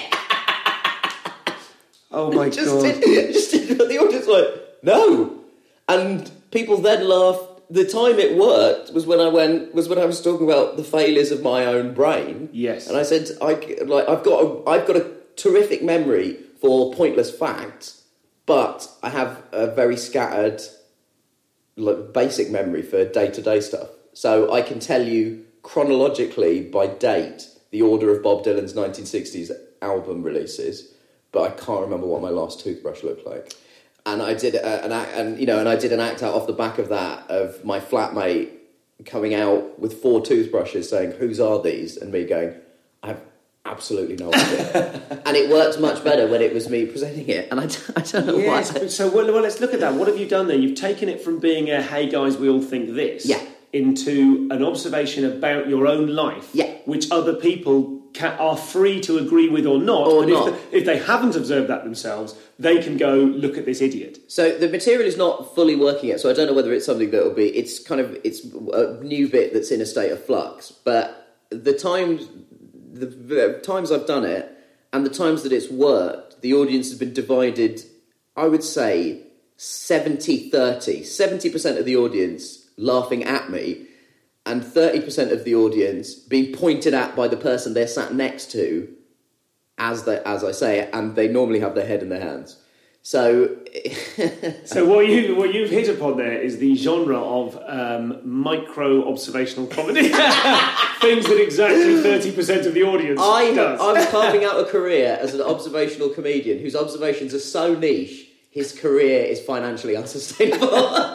Oh my
just
God.
Did, just did, the audience was like, no. And people then laughed. The time it worked was when I went was when I was talking about the failures of my own brain.
Yes.
And I said, I like I've got a, I've got a terrific memory for pointless facts, but I have a very scattered, like, basic memory for day-to-day stuff. So I can tell you chronologically by date the order of Bob Dylan's nineteen sixties album releases, but I can't remember what my last toothbrush looked like. And I did a, an act, and you know, and I did an act out off the back of that of my flatmate coming out with four toothbrushes, saying, "Whose are these?" and me going, "I have absolutely no idea." And it worked much better when it was me presenting it, and I, I don't know
yes,
why.
But so well, well, let's look at that. What have you done there? You've taken it from being a "Hey guys, we all think this,"
yeah,
into an observation about your own life,
yeah,
which other people can, are free to agree with or not.
Or
but
not.
If, the, if they haven't observed that themselves, they can go look at this idiot.
So the material is not fully working yet, so I don't know whether it's something that will be. It's kind of it's a new bit that's in a state of flux. But the times, the, the times I've done it, and the times that it's worked, the audience has been divided. I would say seventy thirty. seventy percent of the audience laughing at me, and thirty percent of the audience being pointed at by the person they're sat next to, as they, as I say it, and they normally have their head in their hands. So,
so what you what you've hit upon there is the genre of um, micro observational comedy, things that exactly thirty percent of the audience
I,
does.
I'm carving out a career as an observational comedian whose observations are so niche, his career is financially unsustainable.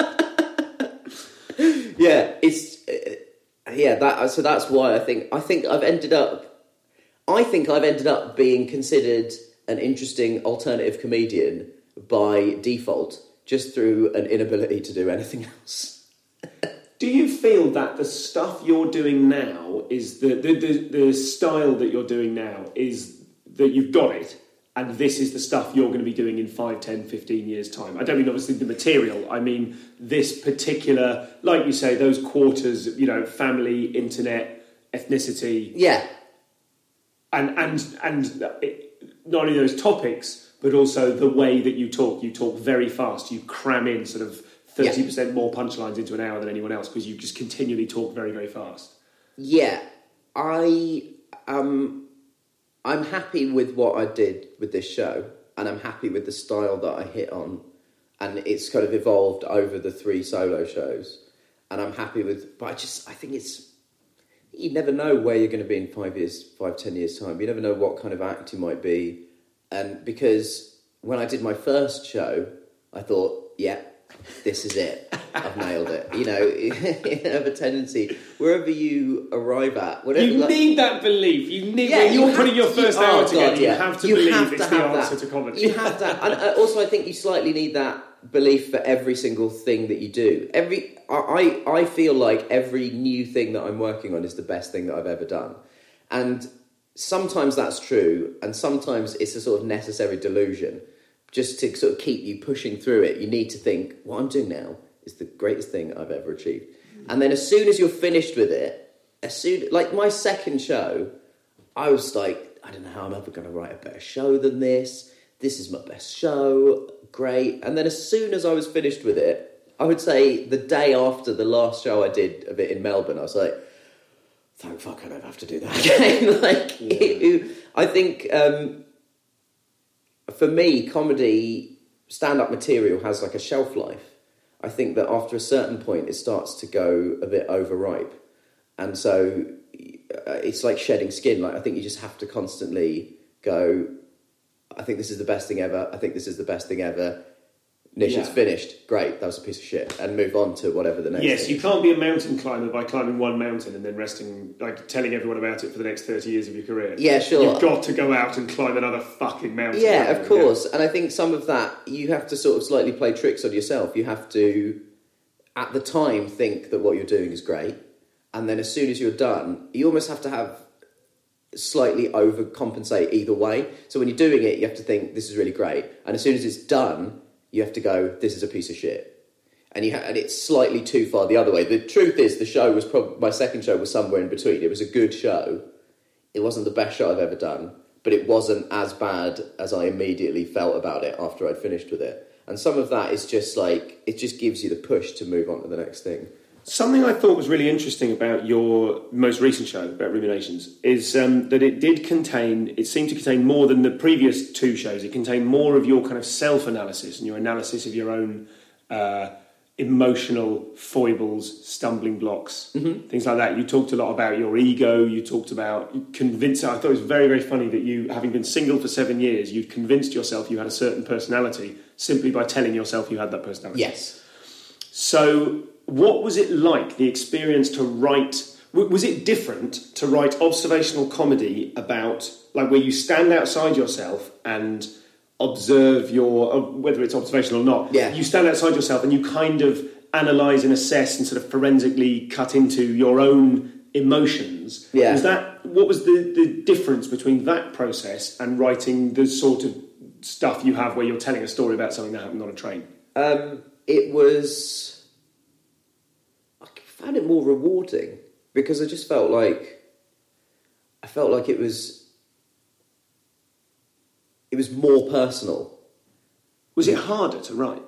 Yeah, it's uh, yeah. That so that's why I think I think I've ended up. I think I've ended up being considered an interesting alternative comedian by default, just through an inability to do anything else.
Do you feel that the stuff you're doing now is the the, the the style that you're doing now is that you've got it? And this is the stuff you're going to be doing in five, ten, fifteen years' time. I don't mean, obviously, the material. I mean, this particular, like you say, those quarters, you know, family, internet, ethnicity.
Yeah.
And and and it, not only those topics, but also the way that you talk. You talk very fast. You cram in sort of thirty percent yeah. more punchlines into an hour than anyone else because you just continually talk very, very fast.
Yeah. I... um. I'm happy with what I did with this show, and I'm happy with the style that I hit on, and it's kind of evolved over the three solo shows, and I'm happy with, but I just, I think it's, you never know where you're going to be in five years, five, ten years' time. You never know what kind of act you might be, and because when I did my first show, I thought, yeah, this is it. I've nailed it. You know, you have a tendency, wherever you arrive at... Whatever,
you
like,
need that belief. You need,
yeah,
when you're
you
putting your
to,
first
you,
hour
oh,
together,
God, yeah.
you have to
you
believe
have
it's
to
the
have
answer
that.
to comedy.
You have that. And uh, also, I think you slightly need that belief for every single thing that you do. Every I, I feel like every new thing that I'm working on is the best thing that I've ever done. And sometimes that's true, and sometimes it's a sort of necessary delusion. Just to sort of keep you pushing through it, you need to think, what I'm doing now is the greatest thing I've ever achieved. And then as soon as you're finished with it, as soon like my second show, I was like, I don't know how I'm ever going to write a better show than this. This is my best show. Great. And then as soon as I was finished with it, I would say the day after the last show I did of it in Melbourne, I was like, thank fuck I don't have to do that again. like, yeah. it, I think um, for me, comedy, stand-up material has like a shelf life. I think that after a certain point, it starts to go a bit overripe. And so it's like shedding skin. Like, I think you just have to constantly go, I think this is the best thing ever. I think this is the best thing ever. Nish, yeah. It's finished. Great, that was a piece of shit. And move on to whatever the next
yes,
thing
you
is.
Can't be a mountain climber by climbing one mountain and then resting, like telling everyone about it for the next thirty years of your career.
Yeah, sure.
You've got to go out and climb another fucking mountain.
Yeah, of course.
Yeah.
And I think some of that, you have to sort of slightly play tricks on yourself. You have to, at the time, think that what you're doing is great. And then as soon as you're done, you almost have to have slightly overcompensate either way. So when you're doing it, you have to think, this is really great. And as soon as it's done, you have to go, this is a piece of shit. And you ha- and it's slightly too far the other way. The truth is, the show was probably, my second show was somewhere in between. It was a good show. It wasn't the best show I've ever done, but it wasn't as bad as I immediately felt about it after I'd finished with it. And some of that is just like, it just gives you the push to move on to the next thing.
Something I thought was really interesting about your most recent show, about Ruminations, is um, that it did contain, it seemed to contain more than the previous two shows. It contained more of your kind of self-analysis and your analysis of your own uh, emotional foibles, stumbling blocks, mm-hmm. things like that. You talked a lot about your ego. You talked about you convinced. I thought it was very, very funny that you, having been single for seven years, you'd convinced yourself you had a certain personality simply by telling yourself you had that personality.
Yes.
So what was it like, the experience to write? Was it different to write observational comedy about, like, where you stand outside yourself and observe your, whether it's observational or not,
yeah.
you stand outside yourself and you kind of analyse and assess and sort of forensically cut into your own emotions.
Yeah.
Was that, what was the, the difference between that process and writing the sort of stuff you have where you're telling a story about something that happened on a train?
Um, it was... I found it more rewarding because I just felt like I felt like it was it was more personal.
Was it harder to write?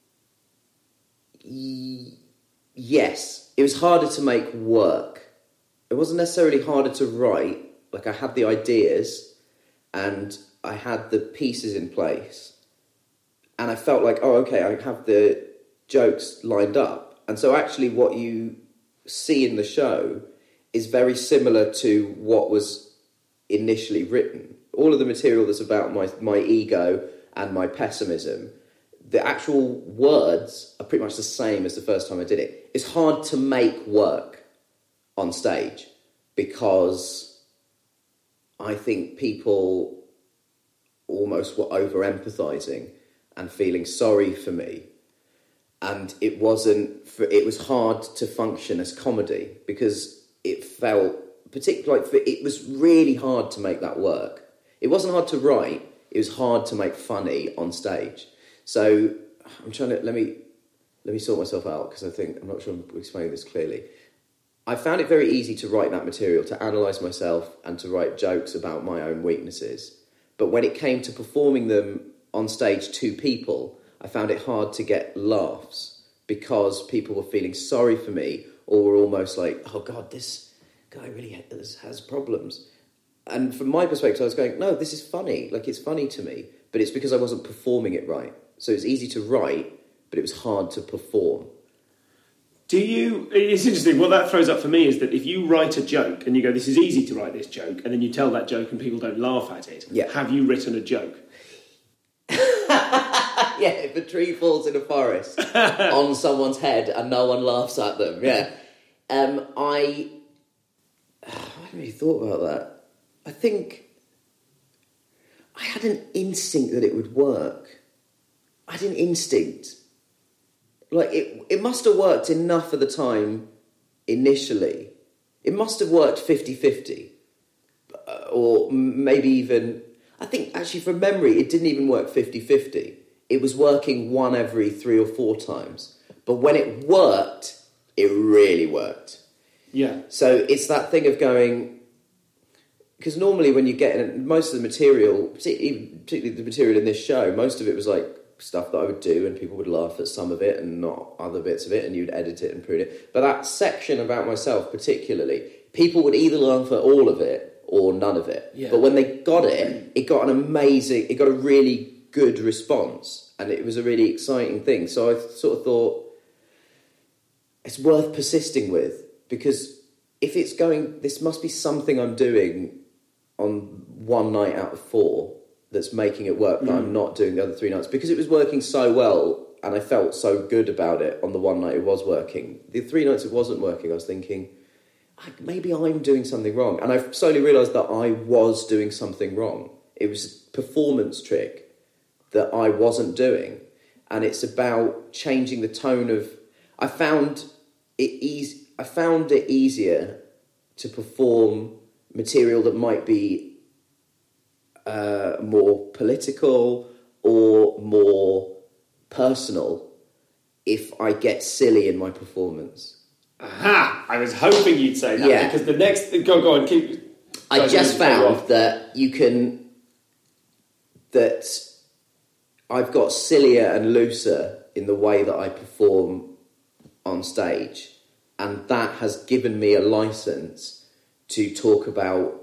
Y- yes, it was harder to make work. It wasn't necessarily harder to write. Like, I had the ideas and I had the pieces in place, and I felt like, oh, okay, I have the jokes lined up. And so actually what you see in the show is very similar to what was initially written. All of the material that's about my, my ego and my pessimism, the actual words are pretty much the same as the first time I did it. It's hard to make work on stage because I think people almost were over-empathising and feeling sorry for me. And it wasn't, for, it was hard to function as comedy because it felt, particularly, like, it was really hard to make that work. It wasn't hard to write, it was hard to make funny on stage. So I'm trying to, let me, let me sort myself out because I think, I'm not sure I'm explaining this clearly. I found it very easy to write that material, to analyse myself and to write jokes about my own weaknesses. But when it came to performing them on stage to people, I found it hard to get laughs because people were feeling sorry for me or were almost like, oh God, this guy really has, has problems. And from my perspective, I was going, no, this is funny. Like, it's funny to me, but it's because I wasn't performing it right. So it's easy to write, but it was hard to perform.
Do you, it's interesting, what that throws up for me is that if you write a joke and you go, this is easy to write this joke, and then you tell that joke and people don't laugh at it,
yeah.
Have you written a joke?
Yeah, if a tree falls in a forest on someone's head and no one laughs at them, yeah. Um, I, I hadn't really thought about that. I think I had an instinct that it would work. I had an instinct like it, it must have worked enough of the time initially. It must have worked fifty-fifty. Uh, or maybe even, I think actually from memory, it didn't even work fifty-fifty. It was working one every three or four times. But when it worked, it really worked.
Yeah.
So it's that thing of going, because normally when you get most of the material, particularly, particularly the material in this show, most of it was like stuff that I would do and people would laugh at some of it and not other bits of it, and you'd edit it and prune it. But that section about myself particularly, people would either laugh at all of it or none of it.
Yeah.
But when they got it, it got an amazing, it got a really good response, and it was a really exciting thing. So I sort of thought, it's worth persisting with, because if it's going, this must be something I'm doing on one night out of four that's making it work, that mm. I'm not doing the other three nights, because it was working so well and I felt so good about it on the one night it was working. The three nights it wasn't working, I was thinking, maybe I'm doing something wrong. And I slowly realised that I was doing something wrong. It was a performance trick that I wasn't doing. And it's about changing the tone of... I found it easy. I found it easier to perform material that might be uh, more political or more personal if I get silly in my performance.
Aha! I was hoping you'd say that,
yeah.
because the next... Go, go on, keep...
I just found that you can... That I've got sillier and looser in the way that I perform on stage, and that has given me a license to talk about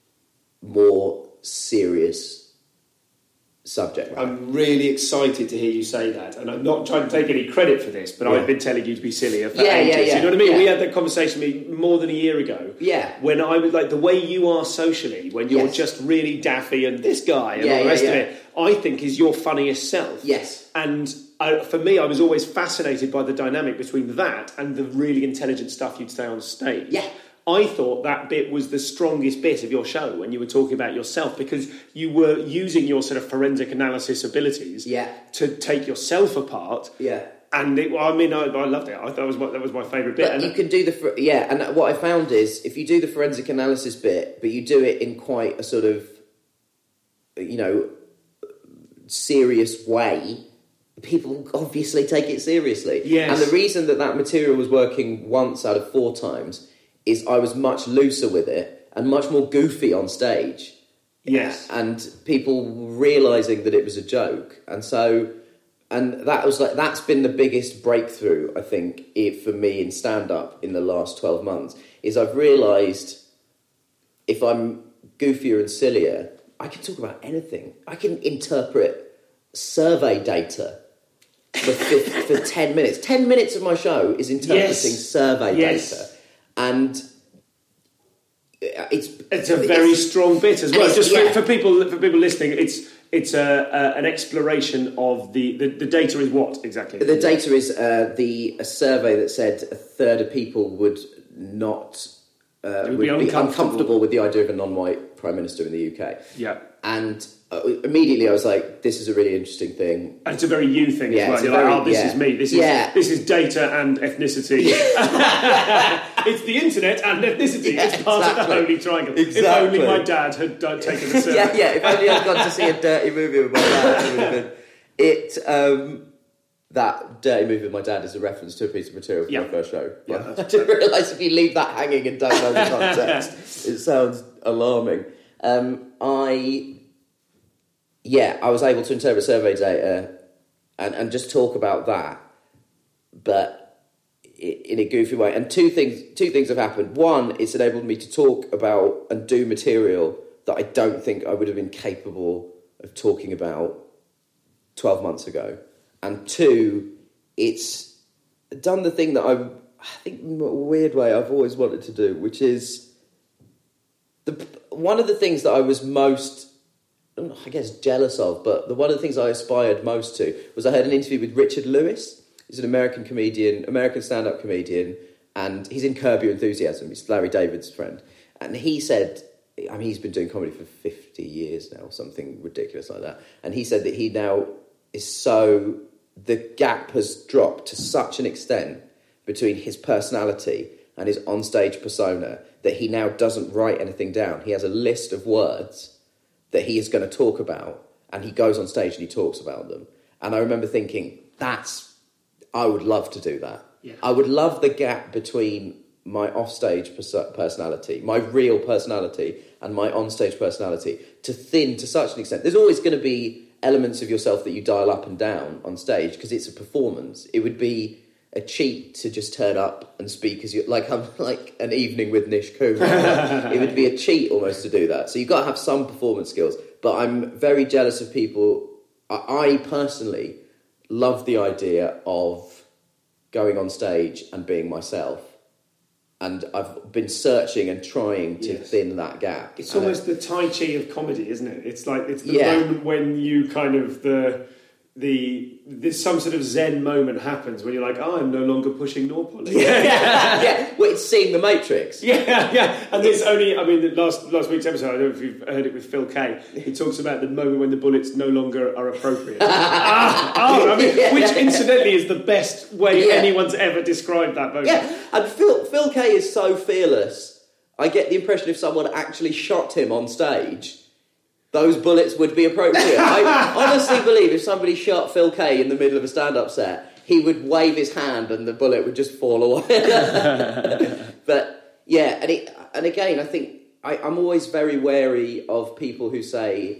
more serious subject matter.
I'm really excited to hear you say that, and I'm not trying to take any credit for this, but yeah. I've been telling you to be sillier for
yeah,
ages.
Yeah, yeah.
You know what I mean?
Yeah.
We had that conversation more than a year ago.
Yeah.
When I was like, the way you are socially, when you're
yes.
just really daffy and this guy and
yeah,
all the
yeah,
rest
yeah.
of it, I think is your funniest self.
Yes.
And I, for me, I was always fascinated by the dynamic between that and the really intelligent stuff you'd say on stage.
Yeah.
I thought that bit was the strongest bit of your show when you were talking about yourself, because you were using your sort of forensic analysis abilities
yeah.
to take yourself apart.
Yeah.
And it, well, I mean, I, I loved it. I thought that was my, that was my favourite bit.
But
and
you can do the... Yeah, and what I found is, if you do the forensic analysis bit, but you do it in quite a sort of, you know, serious way, people obviously take it seriously.
Yes.
And the reason that that material was working once out of four times is I was much looser with it and much more goofy on stage.
Yes.
And people realising that it was a joke. And so, and that was like, that's been the biggest breakthrough, I think, it, for me in stand-up in the last twelve months, is I've realised if I'm goofier and sillier, I can talk about anything. I can interpret survey data for, for ten minutes. ten minutes of my show is interpreting
yes.
survey
yes.
data. And it's
it's a very
it's,
strong bit as well. Just
yeah.
for, for people for people listening, it's it's a, a, an exploration of the, the the data is what exactly?
The data is uh, the a survey that said a third of people would not uh,
would,
would
be,
be
uncomfortable.
uncomfortable with the idea of a non-white prime minister in the U K.
Yeah,
and uh, immediately I was like, this is a really interesting thing.
And it's a very you thing
yeah,
as well. You're
very,
like, oh, this
yeah.
is me. This
yeah.
is this is data and ethnicity. It's the internet and ethnicity.
Yeah,
it's part
exactly.
of the holy triangle.
Exactly.
If only my dad had done, taken the survey.
yeah, yeah. If only I'd gone to see a dirty movie with my dad, it would have been it. Um, that dirty movie with my dad is a reference to a piece of material from
yeah.
my first show.
Yeah,
I didn't realise if you leave that hanging and don't know the context, it sounds alarming. Um, I. Yeah, I was able to interpret survey data and, and just talk about that, but in a goofy way. And two things two things have happened. One, it's enabled me to talk about and do material that I don't think I would have been capable of talking about twelve months ago. And two, it's done the thing that I, I think in a weird way I've always wanted to do, which is the one of the things that I was most... I guess jealous of, but the one of the things I aspired most to was I had an interview with Richard Lewis. He's an American comedian, American stand-up comedian, and he's in Curb Your Enthusiasm. He's Larry David's friend. And he said, I mean, he's been doing comedy for fifty years now, something ridiculous like that. And he said that he now is so the gap has dropped to such an extent between his personality and his onstage persona that he now doesn't write anything down. He has a list of words that he is going to talk about, and he goes on stage and he talks about them. And I remember thinking, that's, I would love to do that.
Yeah.
I would love the gap between my offstage pers- personality, my real personality, and my onstage personality to thin to such an extent. There's always going to be elements of yourself that you dial up and down on stage because it's a performance. It would be a cheat to just turn up and speak as you like. I'm like an evening with Nish Kumar. It would be a cheat almost to do that. So you've got to have some performance skills. But I'm very jealous of people. I, I personally love the idea of going on stage and being myself. And I've been searching and trying to
yes.
thin that gap.
It's
and
almost
I,
the Tai Chi of comedy, isn't it? It's like it's the
yeah.
moment when you kind of the the this some sort of Zen moment happens when you're like, oh, I'm no longer pushing nor pulling.
Yeah, yeah, yeah. Well, it's seeing the Matrix.
Yeah, yeah. And there's only, I mean, the last last week's episode, I don't know if you've heard it with Phil Kay. He talks about the moment when the bullets no longer are appropriate. ah, oh, I mean,
yeah.
which incidentally is the best way
Yeah.
anyone's ever described that moment.
Yeah, and Phil Phil Kay is so fearless. I get the impression if someone actually shot him on stage, those bullets would be appropriate. I honestly believe if somebody shot Phil Kay in the middle of a stand-up set, he would wave his hand and the bullet would just fall away. But yeah, and it, and again, I think I, I'm always very wary of people who say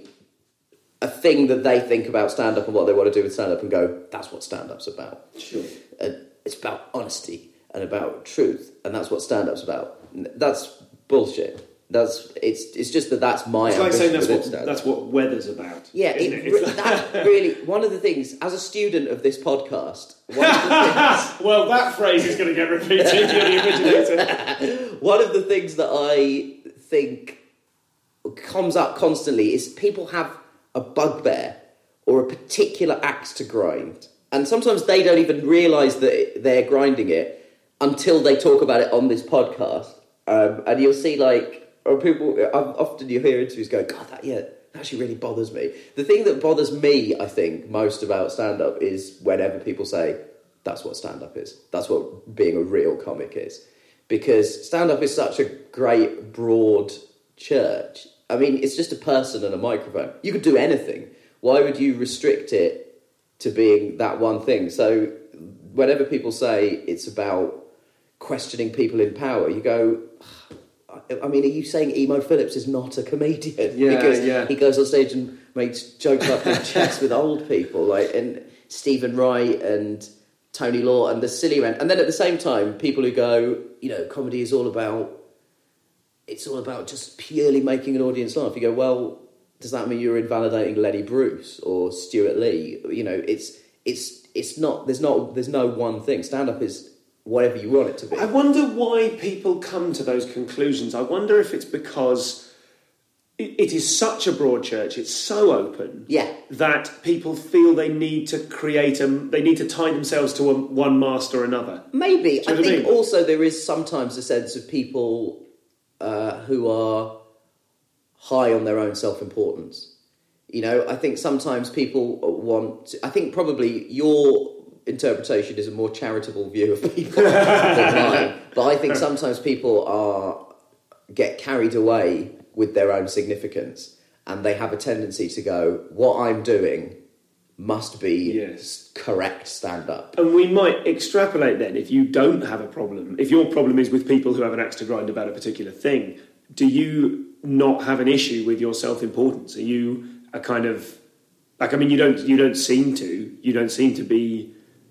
a thing that they think about stand-up and what they want to do with stand-up and go, that's what stand-up's about.
Sure.
And it's about honesty and about truth, and that's what stand-up's about. That's bullshit. That's it's it's just that that's my
It's like saying that's
ambition
what
within
that's what weather's about.
yeah,
isn't
it,
it? It's
re-
like-
that's really one of the things. As a student of this podcast, one of the things,
well, that phrase is going to get repeated. You're the originator.
one of the things that I think comes up constantly is people have a bugbear or a particular axe to grind, and sometimes they don't even realise that they're grinding it until they talk about it on this podcast. Um, and you'll see, like, or people, often you hear interviews go, God, that, yeah, that actually really bothers me. The thing that bothers me, I think, most about stand-up is whenever people say, that's what stand-up is. That's what being a real comic is. Because stand-up is such a great, broad church. I mean, it's just a person and a microphone. You could do anything. Why would you restrict it to being that one thing? So whenever people say it's about questioning people in power, you go, I mean, are you saying Emo Phillips is not a comedian?
Yeah,
because
yeah.
he goes on stage and makes jokes about playing chess with old people, like, and Stephen Wright and Tony Law and the silly man. And then at the same time, people who go, you know, comedy is all about, it's all about just purely making an audience laugh. You go, well, does that mean you're invalidating Lenny Bruce or Stuart Lee? You know, it's it's it's not. There's not. There's no one thing. Stand up is whatever you want it to be.
I wonder why people come to those conclusions. I wonder if it's because it, it is such a broad church, it's so open,
Yeah.
that people feel they need to create a, they need to tie themselves to a, one mast or another.
Maybe.
Do you
I
know what I
think
mean?
also there is sometimes a sense of people uh, who are high on their own self-importance. You know, I think sometimes people want... To, I think probably your interpretation is a more charitable view of people than mine. But I think sometimes people are get carried away with their own significance, and they have a tendency to go, what I'm doing must be
Yes.
correct stand-up.
And we might extrapolate then, if you don't have a problem, if your problem is with people who have an axe to grind about a particular thing, do you not have an issue with your self-importance? Are you a kind of... Like, I mean, you don't you don't seem to. You don't seem to be...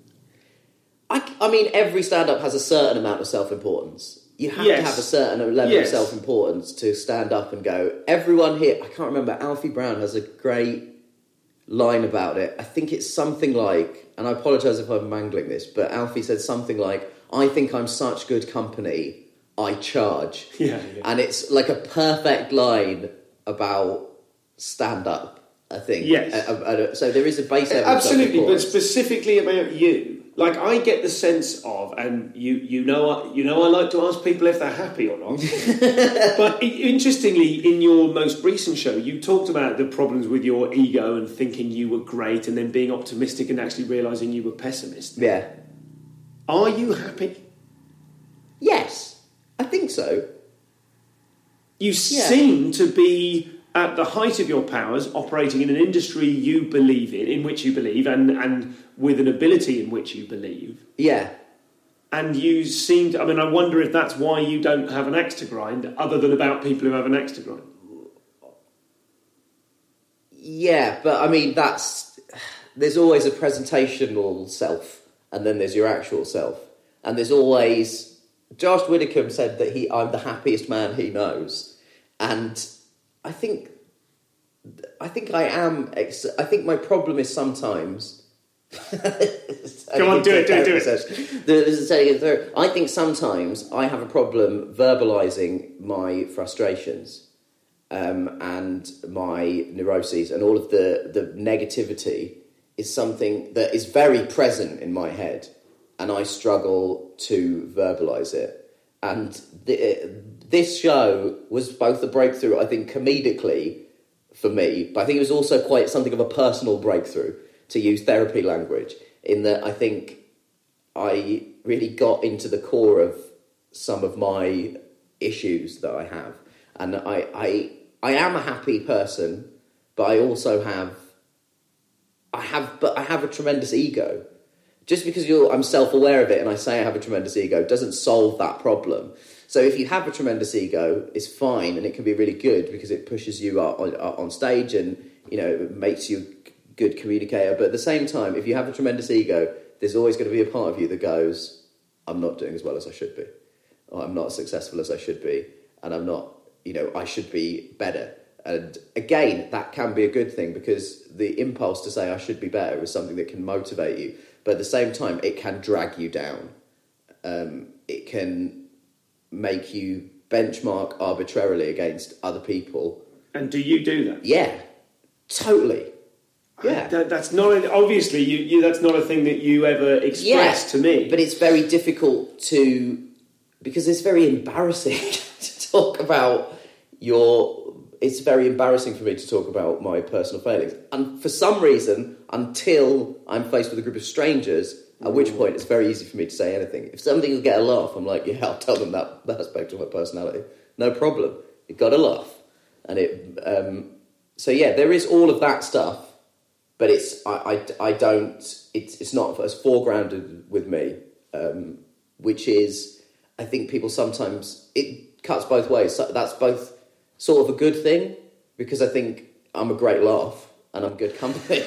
I, I mean, every stand-up has a certain amount of self-importance. You have
Yes.
to have a certain level
Yes.
of self-importance to stand up and go, everyone here... I can't remember, Alfie Brown has a great line about it. I think it's something like, and I apologise if I'm mangling this, but Alfie said something like, I think I'm such good company, I charge.
Yeah, yeah.
And it's like a perfect line about stand-up. I think.
Yes.
Uh, uh, so there is a base level.
Absolutely, but
but
specifically about you. Like, I get the sense of, and you you know you know I like to ask people if they're happy or not. But interestingly, in your most recent show, you talked about the problems with your ego and thinking you were great, and then being optimistic and actually realising you were pessimist.
Yeah.
Are you happy?
Yes, I think so.
You
Yeah.
seem to be at the height of your powers, operating in an industry you believe in, in which you believe, and, and with an ability in which you believe.
Yeah.
And you seem to... I mean, I wonder if that's why you don't have an axe to grind, other than about people who have an axe to grind.
Yeah, but I mean, that's... There's always a presentational self, and then there's your actual self. And there's always... Josh Widdicombe said that he, I'm the happiest man he knows. And I think... I think I am... Ex- I think my problem is sometimes...
Come on, do it, do it, do it.
it. I think sometimes I have a problem verbalising my frustrations um, and my neuroses, and all of the, the negativity is something that is very present in my head, and I struggle to verbalise it. And the, this show was both a breakthrough, I think, comedically for me, but I think it was also quite something of a personal breakthrough, to use therapy language, in that I think I really got into the core of some of my issues that I have. And I, I, I am a happy person, but I also have, I have, but I have a tremendous ego. Just because you're, I'm self-aware of it and I say I have a tremendous ego doesn't solve that problem. So if you have a tremendous ego, it's fine, and it can be really good because it pushes you up on, up on stage, and, you know, it makes you good communicator. But at the same time, if you have a tremendous ego, there's always going to be a part of you that goes, I'm not doing as well as I should be, or I'm not as successful as I should be, and I'm not, you know, I should be better. And again, that can be a good thing, because the impulse to say I should be better is something that can motivate you, but at the same time it can drag you down. Um, it can make you benchmark arbitrarily against other people.
And do you do that?
Yeah, totally. Yeah,
that, that's not obviously you, you. That's not a thing that you ever expressed
yeah,
to me.
But it's very difficult to, because it's very embarrassing to talk about your. It's very embarrassing for me to talk about my personal failings, and for some reason, until I'm faced with a group of strangers, at which point it's very easy for me to say anything. If something will get a laugh, I'm like, yeah, I'll tell them that, that aspect of my personality, no problem. It got a laugh, and it. Um, so yeah, there is all of that stuff. But it's I, I, I don't it's it's not as foregrounded with me, um, which is, I think people sometimes, it cuts both ways. So that's both sort of a good thing, because I think I'm a great laugh and I'm good company.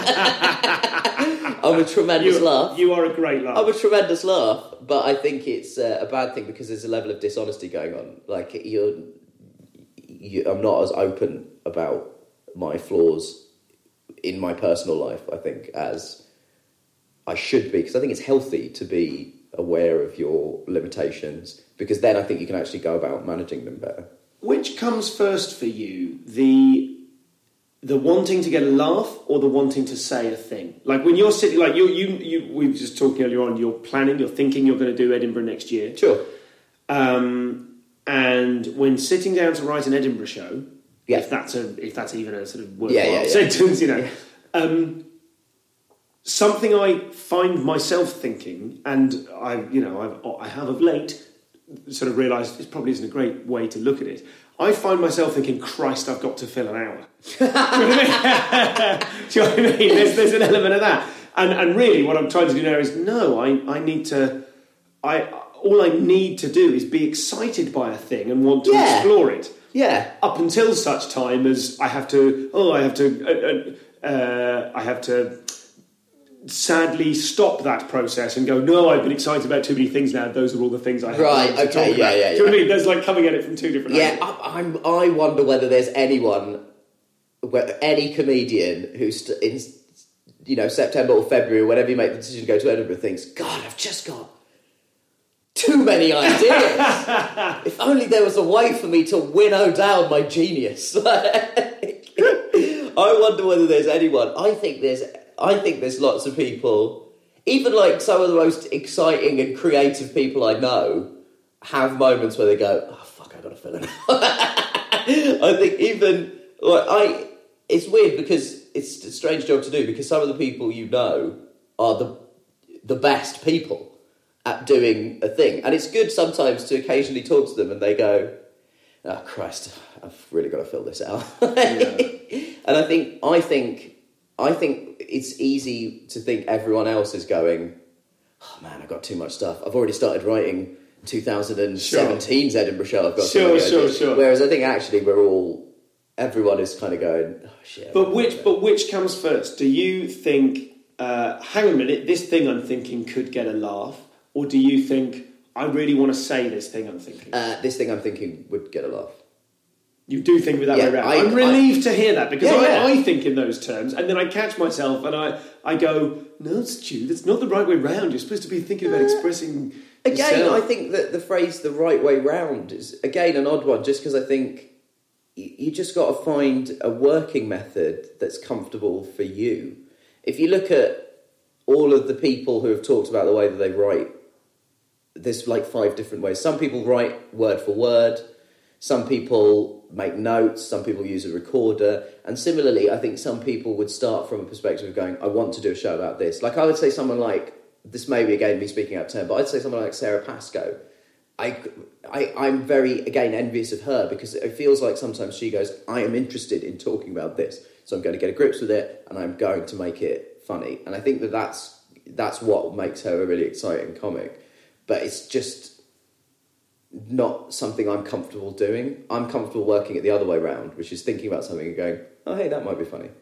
I'm a tremendous
you,
laugh.
You are a great laugh.
I'm a tremendous laugh, but I think it's uh, a bad thing because there's a level of dishonesty going on. Like you're, you, I'm not as open about my flaws in my personal life, I think, as I should be, because I think it's healthy to be aware of your limitations, because then I think you can actually go about managing them better.
Which comes first for you, the the wanting to get a laugh or the wanting to say a thing? Like when you're sitting, like you, you, you we were just talking earlier on, you're planning, you're thinking you're going to do Edinburgh next year.
Sure.
Um, and when sitting down to write an Edinburgh show,
yeah.
if that's a if that's even a sort of worthwhile
yeah, yeah, yeah.
sentence, you know,
yeah.
um, something I find myself thinking, and I, you know, I've, I have of late sort of realised it probably isn't a great way to look at it. I find myself thinking, Christ, I've got to fill an hour. Do you know what I mean? Do you know what I mean? There's, there's an element of that. And and really what I'm trying to do now is, no, I, I need to... I all I need to do is be excited by a thing and want to
yeah.
explore it.
Yeah.
Up until such time as I have to... Oh, I have to... Uh, uh, I have to... sadly stop that process and go, no, I've been excited about too many things now. Those are all the things I have
right,
to
okay,
talk
yeah,
about.
yeah, yeah.
Do you know what I mean? There's like coming at it from two different
yeah,
angles.
I, I'm, I wonder whether there's anyone, where any comedian who's in, you know, September or February or whenever you make the decision to go to Edinburgh thinks, God, I've just got too many ideas. If only there was a way for me to winnow down my genius. I wonder whether there's anyone. I think there's. I think there's lots of people. Even like some of the most exciting and creative people I know have moments where they go, "Oh fuck, I gotta fill it." I think even like I. It's weird because it's a strange job to do because some of the people you know are the the best people at doing a thing, and it's good sometimes to occasionally talk to them and they go, "Oh Christ, I've really got to fill this out." Yeah. And I think I think I think it's easy to think everyone else is going, "Oh man, I've got too much stuff. I've already started writing twenty seventeen's sure. Edinburgh show. I've got
sure, sure, sure."
Whereas I think actually we're all. Everyone is kind of going, oh shit.
But which, but which comes first? Do you think, uh, hang on a minute, this thing I'm thinking could get a laugh? Or do you think, I really want to say this thing I'm thinking?
Uh, this thing I'm thinking would get a laugh.
You do think with that
yeah,
way around?
I,
I'm relieved I, to hear that because
yeah,
I,
yeah.
I think in those terms and then I catch myself and I, I go, no, Stu, that's not the right way round. You're supposed to be thinking about expressing
Again,
yourself.
I think that the phrase the right way round is, again, an odd one just because I think you just got to find a working method that's comfortable for you. If you look at all of the people who have talked about the way that they write, there's like five different ways. Some people write word for word. Some people make notes. Some people use a recorder. And similarly, I think some people would start from a perspective of going, I want to do a show about this. Like I would say someone like, this may be again me speaking out of turn, but I'd say someone like Sarah Pascoe. I, I, I'm very, again, envious of her because it feels like sometimes she goes, I am interested in talking about this, so I'm going to get a grips with it and I'm going to make it funny. And I think that that's, that's what makes her a really exciting comic. But it's just not something I'm comfortable doing. I'm comfortable working it the other way around, which is thinking about something and going, oh, hey, that might be funny.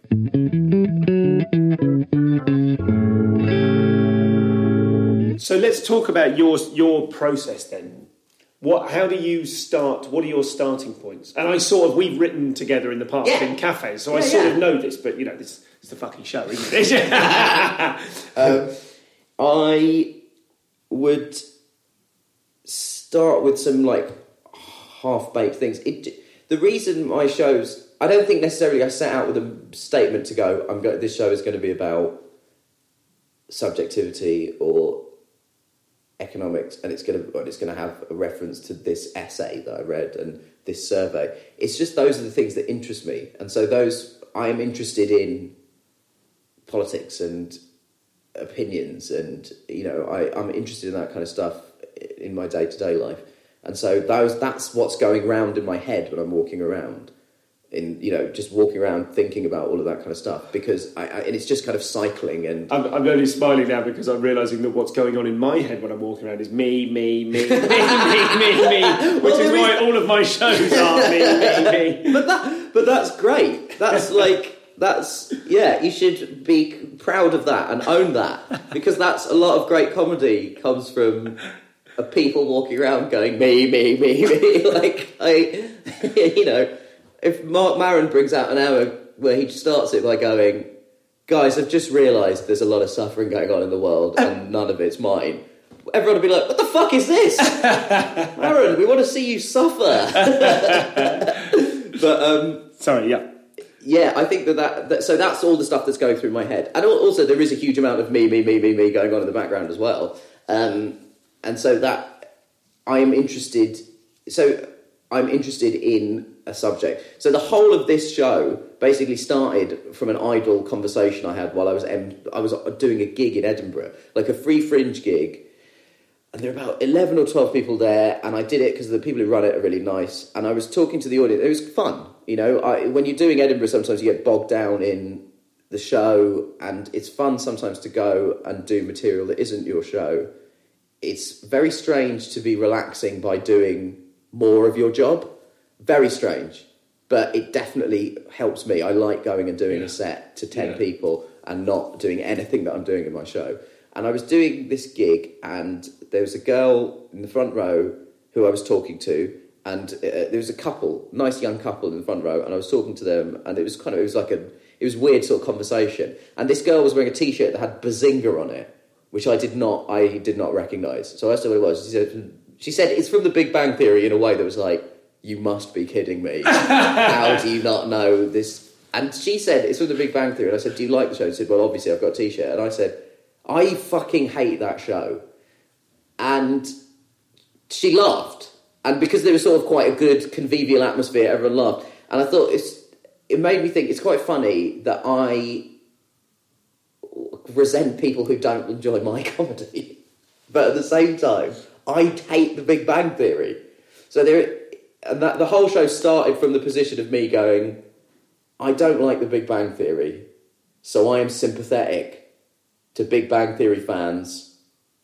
So let's talk about your your process then. What? How do you start? What are your starting points? And I sort of we've written together in the past
yeah.
in cafes, so
yeah,
I sort
yeah.
of know this. But you know, this is the fucking show, isn't it?
um, I would start with some like half baked things. It, the reason my shows, I don't think necessarily I set out with a statement to go. I'm go, this show is going to be about subjectivity or economics, and it's going to it's going to have a reference to this essay that I read and this survey. It's just those are the things that interest me, and so those I am interested in politics and opinions, and you know I, I'm interested in that kind of stuff in my day to day life, and so those that's what's going round in my head when I'm walking around. In you know, just walking around thinking about all of that kind of stuff because I, I and it's just kind of cycling and
I'm, I'm only smiling now because I'm realising that what's going on in my head when I'm walking around is me, me, me, me, me, me, me, which well, is why is... all of my shows are me, me, me.
But that, but that's great. That's like that's yeah. You should be proud of that and own that because that's a lot of great comedy comes from a people walking around going me, me, me, me. Like I, you know. If Mark Maron brings out an hour where he starts it by going, guys, I've just realised there's a lot of suffering going on in the world and none of it's mine. Everyone will be like, what the fuck is this? Maron, we want to see you suffer. But, um...
Sorry, yeah.
Yeah, I think that, that, that... So that's all the stuff that's going through my head. And also there is a huge amount of me, me, me, me, me going on in the background as well. Um, and so that... I am interested... So I'm interested in... a subject. So the whole of this show basically started from an idle conversation I had while I was M- I was doing a gig in Edinburgh, like a free fringe gig, and there were about eleven or twelve people there, and I did it because the people who run it are really nice, and I was talking to the audience. It was fun, you know. I, when you're doing Edinburgh, sometimes you get bogged down in the show, and it's fun sometimes to go and do material that isn't your show. It's very strange to be relaxing by doing more of your job. Very strange, but it definitely helps me. I like going and doing yeah. a set to ten yeah. people and not doing anything that I'm doing in my show. And I was doing this gig, and there was a girl in the front row who I was talking to, and uh, there was a couple, nice young couple in the front row, and I was talking to them, and it was kind of, it was like a, it was weird sort of conversation. And this girl was wearing a T-shirt that had Bazinga on it, which I did not, I did not recognise. So I asked her what it was. She said, she said it's from The Big Bang Theory in a way that was like, you must be kidding me. How do you not know this And she said, it's from The Big Bang Theory, and I said, do you like the show? She said, well, obviously I've got a T-shirt. And I said, I fucking hate that show. And she laughed. And because there was sort of quite a good convivial atmosphere, everyone laughed. And I thought, it's, it made me think, it's quite funny that I resent people who don't enjoy my comedy. But at the same time, I hate The Big Bang Theory. So there, and that the whole show started from the position of me going, I don't like The Big Bang Theory, so I am sympathetic to Big Bang Theory fans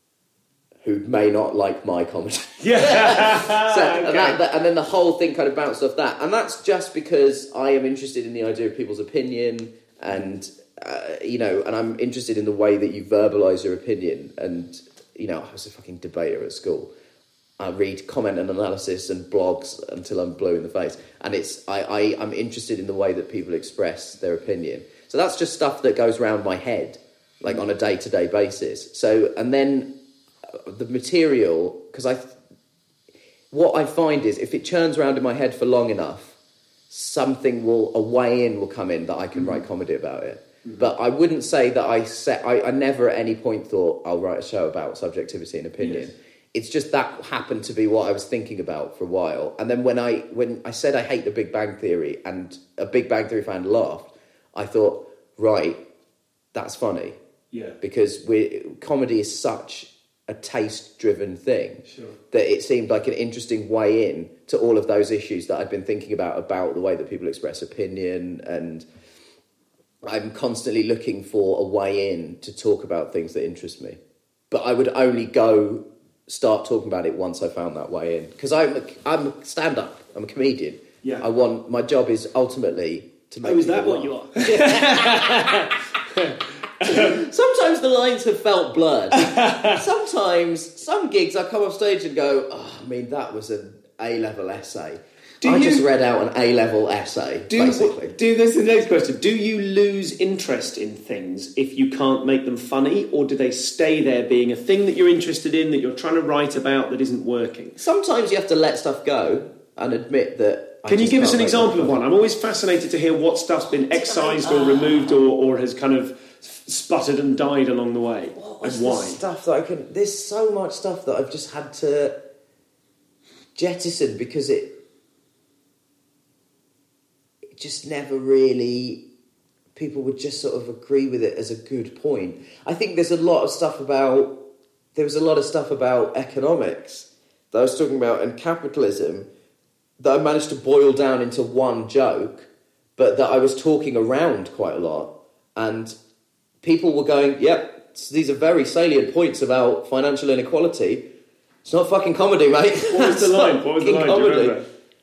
who may not like my comedy.
Yeah.
so,
okay.
and, that, that, and then the whole thing kind of bounced off that. And that's just because I am interested in the idea of people's opinion and, uh, you know, and I'm interested in the way that you verbalise your opinion. And, you know, I was a fucking debater at school. I read comment and analysis and blogs until I'm blue in the face. And it's I, I, I'm interested in the way that people express their opinion. So that's just stuff that goes around my head, like on a day-to-day basis. So, and then the material, because I, what I find is if it churns around in my head for long enough, something will, a way in will come in that I can mm-hmm. write comedy about it. Mm-hmm. But I wouldn't say that I set, I, I never at any point thought I'll write a show about subjectivity and opinion. Yes. It's just that happened to be what I was thinking about for a while. And then when I when I said I hate The Big Bang Theory and a Big Bang Theory fan laughed, I thought, right, that's funny.
Yeah.
Because we comedy is such a taste-driven thing
sure.
that it seemed like an interesting way in to all of those issues that I'd been thinking about, about the way that people express opinion. And I'm constantly looking for a way in to talk about things that interest me. But I would only go... start talking about it once I found that way in. Because I'm a, I'm a stand-up. I'm a comedian.
Yeah.
I want... My job is ultimately to make
Oh, is that
people
what you
laugh.
are?
Sometimes the lines have felt blurred. Sometimes, some gigs I come off stage and go, oh, I mean, that was an A-level essay.
Do
I
you,
just read out an A-level essay,
do,
basically.
Do this is the next question. Do you lose interest in things if you can't make them funny, or do they stay there being a thing that you're interested in, that you're trying to write about that isn't working?
Sometimes you have to let stuff go and admit that... I
Can you give us an
can't make
example
them
of
funny.
one? I'm always fascinated to hear what stuff's been excised or removed or, or has kind of sputtered and died along the way,
What's
and why.
the stuff that I can... There's so much stuff that I've just had to jettison because it... just never really, people would just sort of agree with it as a good point. I think there's a lot of stuff about, there was a lot of stuff about economics that I was talking about and capitalism that I managed to boil down into one joke, but that I was talking around quite a lot. And people were going, yep, these are very salient points about financial inequality. It's not fucking comedy, mate.
What was the line? What was the line? Do you remember?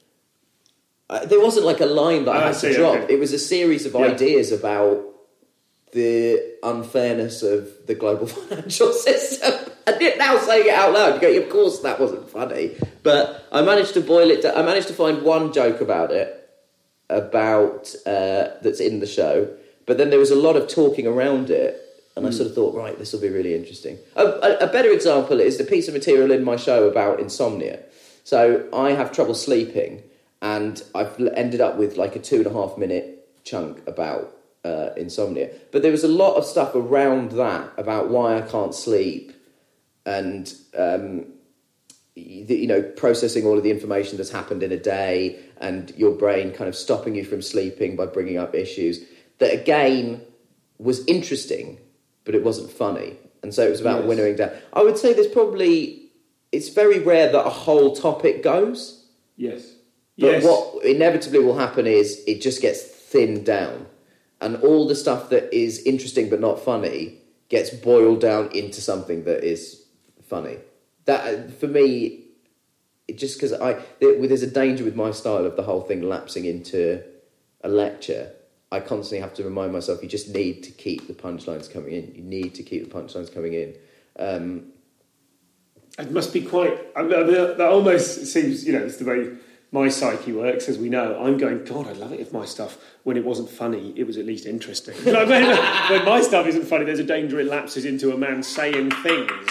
Uh, there wasn't like a line that I
oh,
had
I see,
to drop.
okay.
It was a series of
yeah.
ideas about the unfairness of the global financial system. And now saying it out loud, you go, of course that wasn't funny. But I managed to boil it down. I managed to find one joke about it, about uh, that's in the show. But then there was a lot of talking around it. And mm. I sort of thought, right, this will be really interesting. A, a, a better example is the piece of material in my show about insomnia. So I have trouble sleeping. And I've ended up with like a two and a half minute chunk about uh, insomnia. But there was a lot of stuff around that, about why I can't sleep and, um, you know, processing all of the information that's happened in a day and your brain kind of stopping you from sleeping by bringing up issues that, again, was interesting, but it wasn't funny. And so it was about
yes.
winnowing down. I would say there's probably... It's very rare that a whole topic goes.
Yes.
But
yes.
what inevitably will happen is it just gets thinned down. And all the stuff that is interesting but not funny gets boiled down into something that is funny. That, for me, it just because I there, there's a danger with my style of the whole thing lapsing into a lecture. I constantly have to remind myself you just need to keep the punchlines coming in. You need to keep the punchlines coming in. Um,
it must be quite... I mean, that almost seems, you know, it's the way... my psyche works, as we know. I'm going, God, I'd love it if my stuff, when it wasn't funny, it was at least interesting. Like when, when my stuff isn't funny, there's a danger it lapses into a man saying things.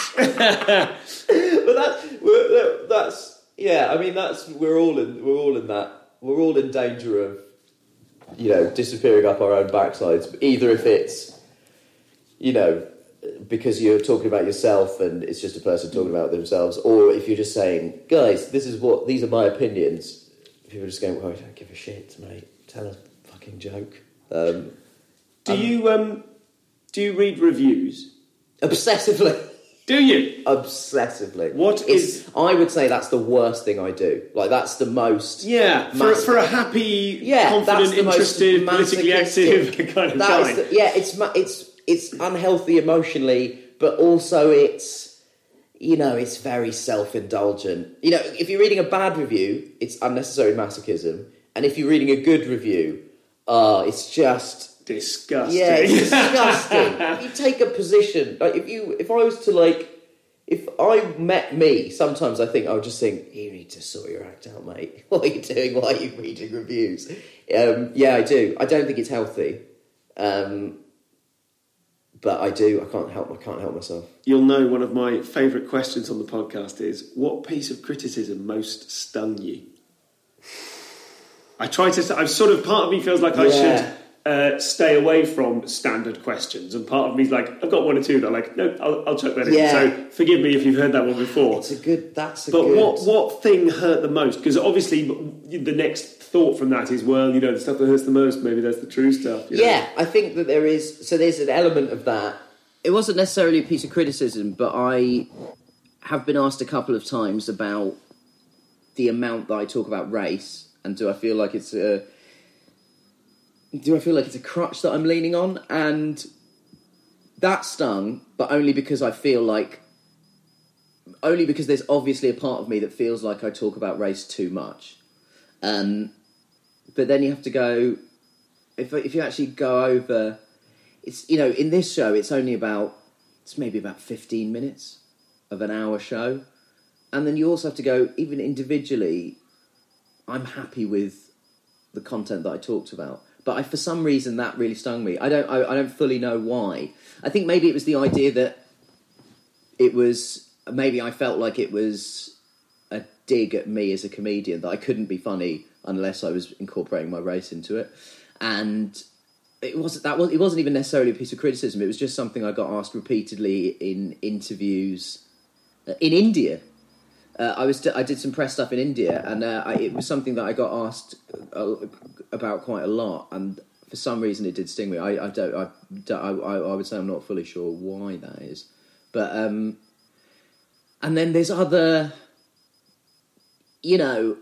But that's, we're, that's, yeah, I mean, that's, we're all in, we're all in that, we're all in danger of you know, disappearing up our own backsides. Either if it's, you know, because you're talking about yourself and it's just a person talking about themselves, or if you're just saying, guys, this is what, these are my opinions. People are just going, well, I don't give a shit, mate. Tell a fucking joke. Um,
do you um, do you read reviews?
Obsessively.
Do you?
Obsessively.
What
it's,
is...
I would say that's the worst thing I do. Like, that's the most...
Yeah, for,
mas-
for a happy,
yeah,
confident, interested, politically active kind of guy.
The, yeah, it's it's it's unhealthy emotionally, but also it's, you know, it's very self-indulgent. You know, if you're reading a bad review, it's unnecessary masochism. And if you're reading a good review, uh, it's just...
Disgusting.
Yeah, it's disgusting. You take a position. Like, if you, if I was to, like... If I met me, sometimes I think I would just think, you need to sort your act out, mate. What are you doing? Why are you reading reviews? Um, yeah, I do. I don't think it's healthy. Um, but I do. I can't help I can't help myself.
You'll know one of my favourite questions on the podcast is, what piece of criticism most stung you? I try to... I'm sort of... Part of me feels like I
Yeah.
should... Uh, stay away from standard questions, and part of me's like, I've got one or two that I'm like, no, I'll, I'll chuck that in.
Yeah.
So forgive me if you've heard that one before.
It's a good. That's a
but
good.
what what thing hurt the most? Because obviously the next thought from that is, well, you know, the stuff that hurts the most, maybe that's the true stuff. You know?
Yeah, I think that there is. So there's an element of that. It wasn't necessarily a piece of criticism, but I have been asked a couple of times about the amount that I talk about race, and do I feel like it's a Do I feel like it's a crutch that I'm leaning on? And that stung, but only because I feel like... Only because there's obviously a part of me that feels like I talk about race too much. Um, but then you have to go... If if you actually go over... It's, you know, in this show, it's only about... It's maybe about fifteen minutes of an hour show. And then you also have to go, even individually, I'm happy with the content that I talked about. But I, for some reason, that really stung me. I don't. I, I don't fully know why. I think maybe it was the idea that it was. Maybe I felt like it was a dig at me as a comedian, that I couldn't be funny unless I was incorporating my race into it. And it wasn't. That was. It wasn't even necessarily a piece of criticism. It was just something I got asked repeatedly in interviews uh, in India. Uh, I was. I did some press stuff in India, and uh, I, it was something that I got asked uh, about quite a lot. And for some reason, it did sting me. I, I don't. I, don't I, I would say I'm not fully sure why that is. But um, and then there's other. You know,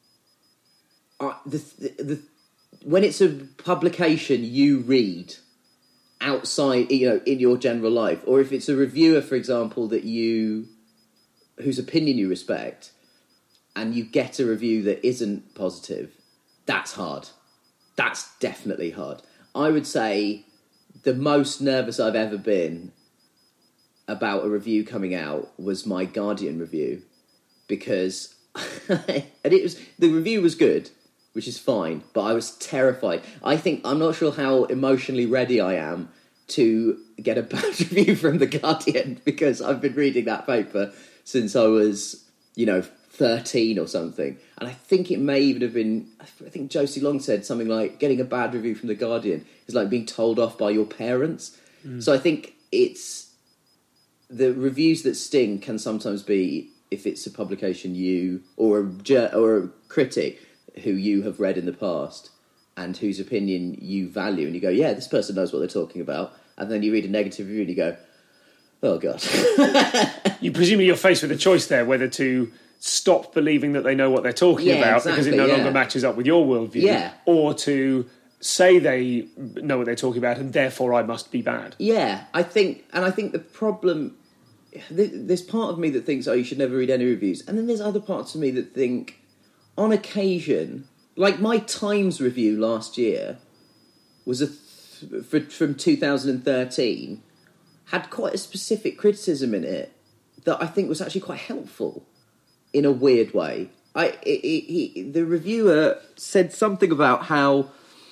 uh, the, the the when it's a publication you read outside, you know, in your general life, or if it's a reviewer, for example, that you. Whose opinion you respect, and you get a review that isn't positive, that's hard. That's definitely hard. I would say the most nervous I've ever been about a review coming out was my Guardian review, because and it was the review was good, which is fine, but I was terrified. I think I'm not sure how emotionally ready I am to get a bad review from the Guardian, because I've been reading that paper since I was, you know, thirteen or something. And I think it may even have been, I think Josie Long said something like, getting a bad review from The Guardian is like being told off by your parents. Mm. So I think it's, the reviews that sting can sometimes be if it's a publication you, or a, or a critic who you have read in the past and whose opinion you value, and you go, yeah, this person knows what they're talking about. And then you read a negative review and you go, oh, God.
You presumably you're faced with a choice there, whether to stop believing that they know what they're talking
yeah,
about
exactly,
because it no
yeah.
longer matches up with your worldview,
yeah.
or to say they know what they're talking about and therefore I must be bad.
Yeah, I think, and I think the problem, there's part of me that thinks, oh, you should never read any reviews. And then there's other parts of me that think, on occasion, like my Times review last year was a th- for, from two thousand thirteen, had quite a specific criticism in it that I think was actually quite helpful in a weird way. I it, it, he, the reviewer said something about how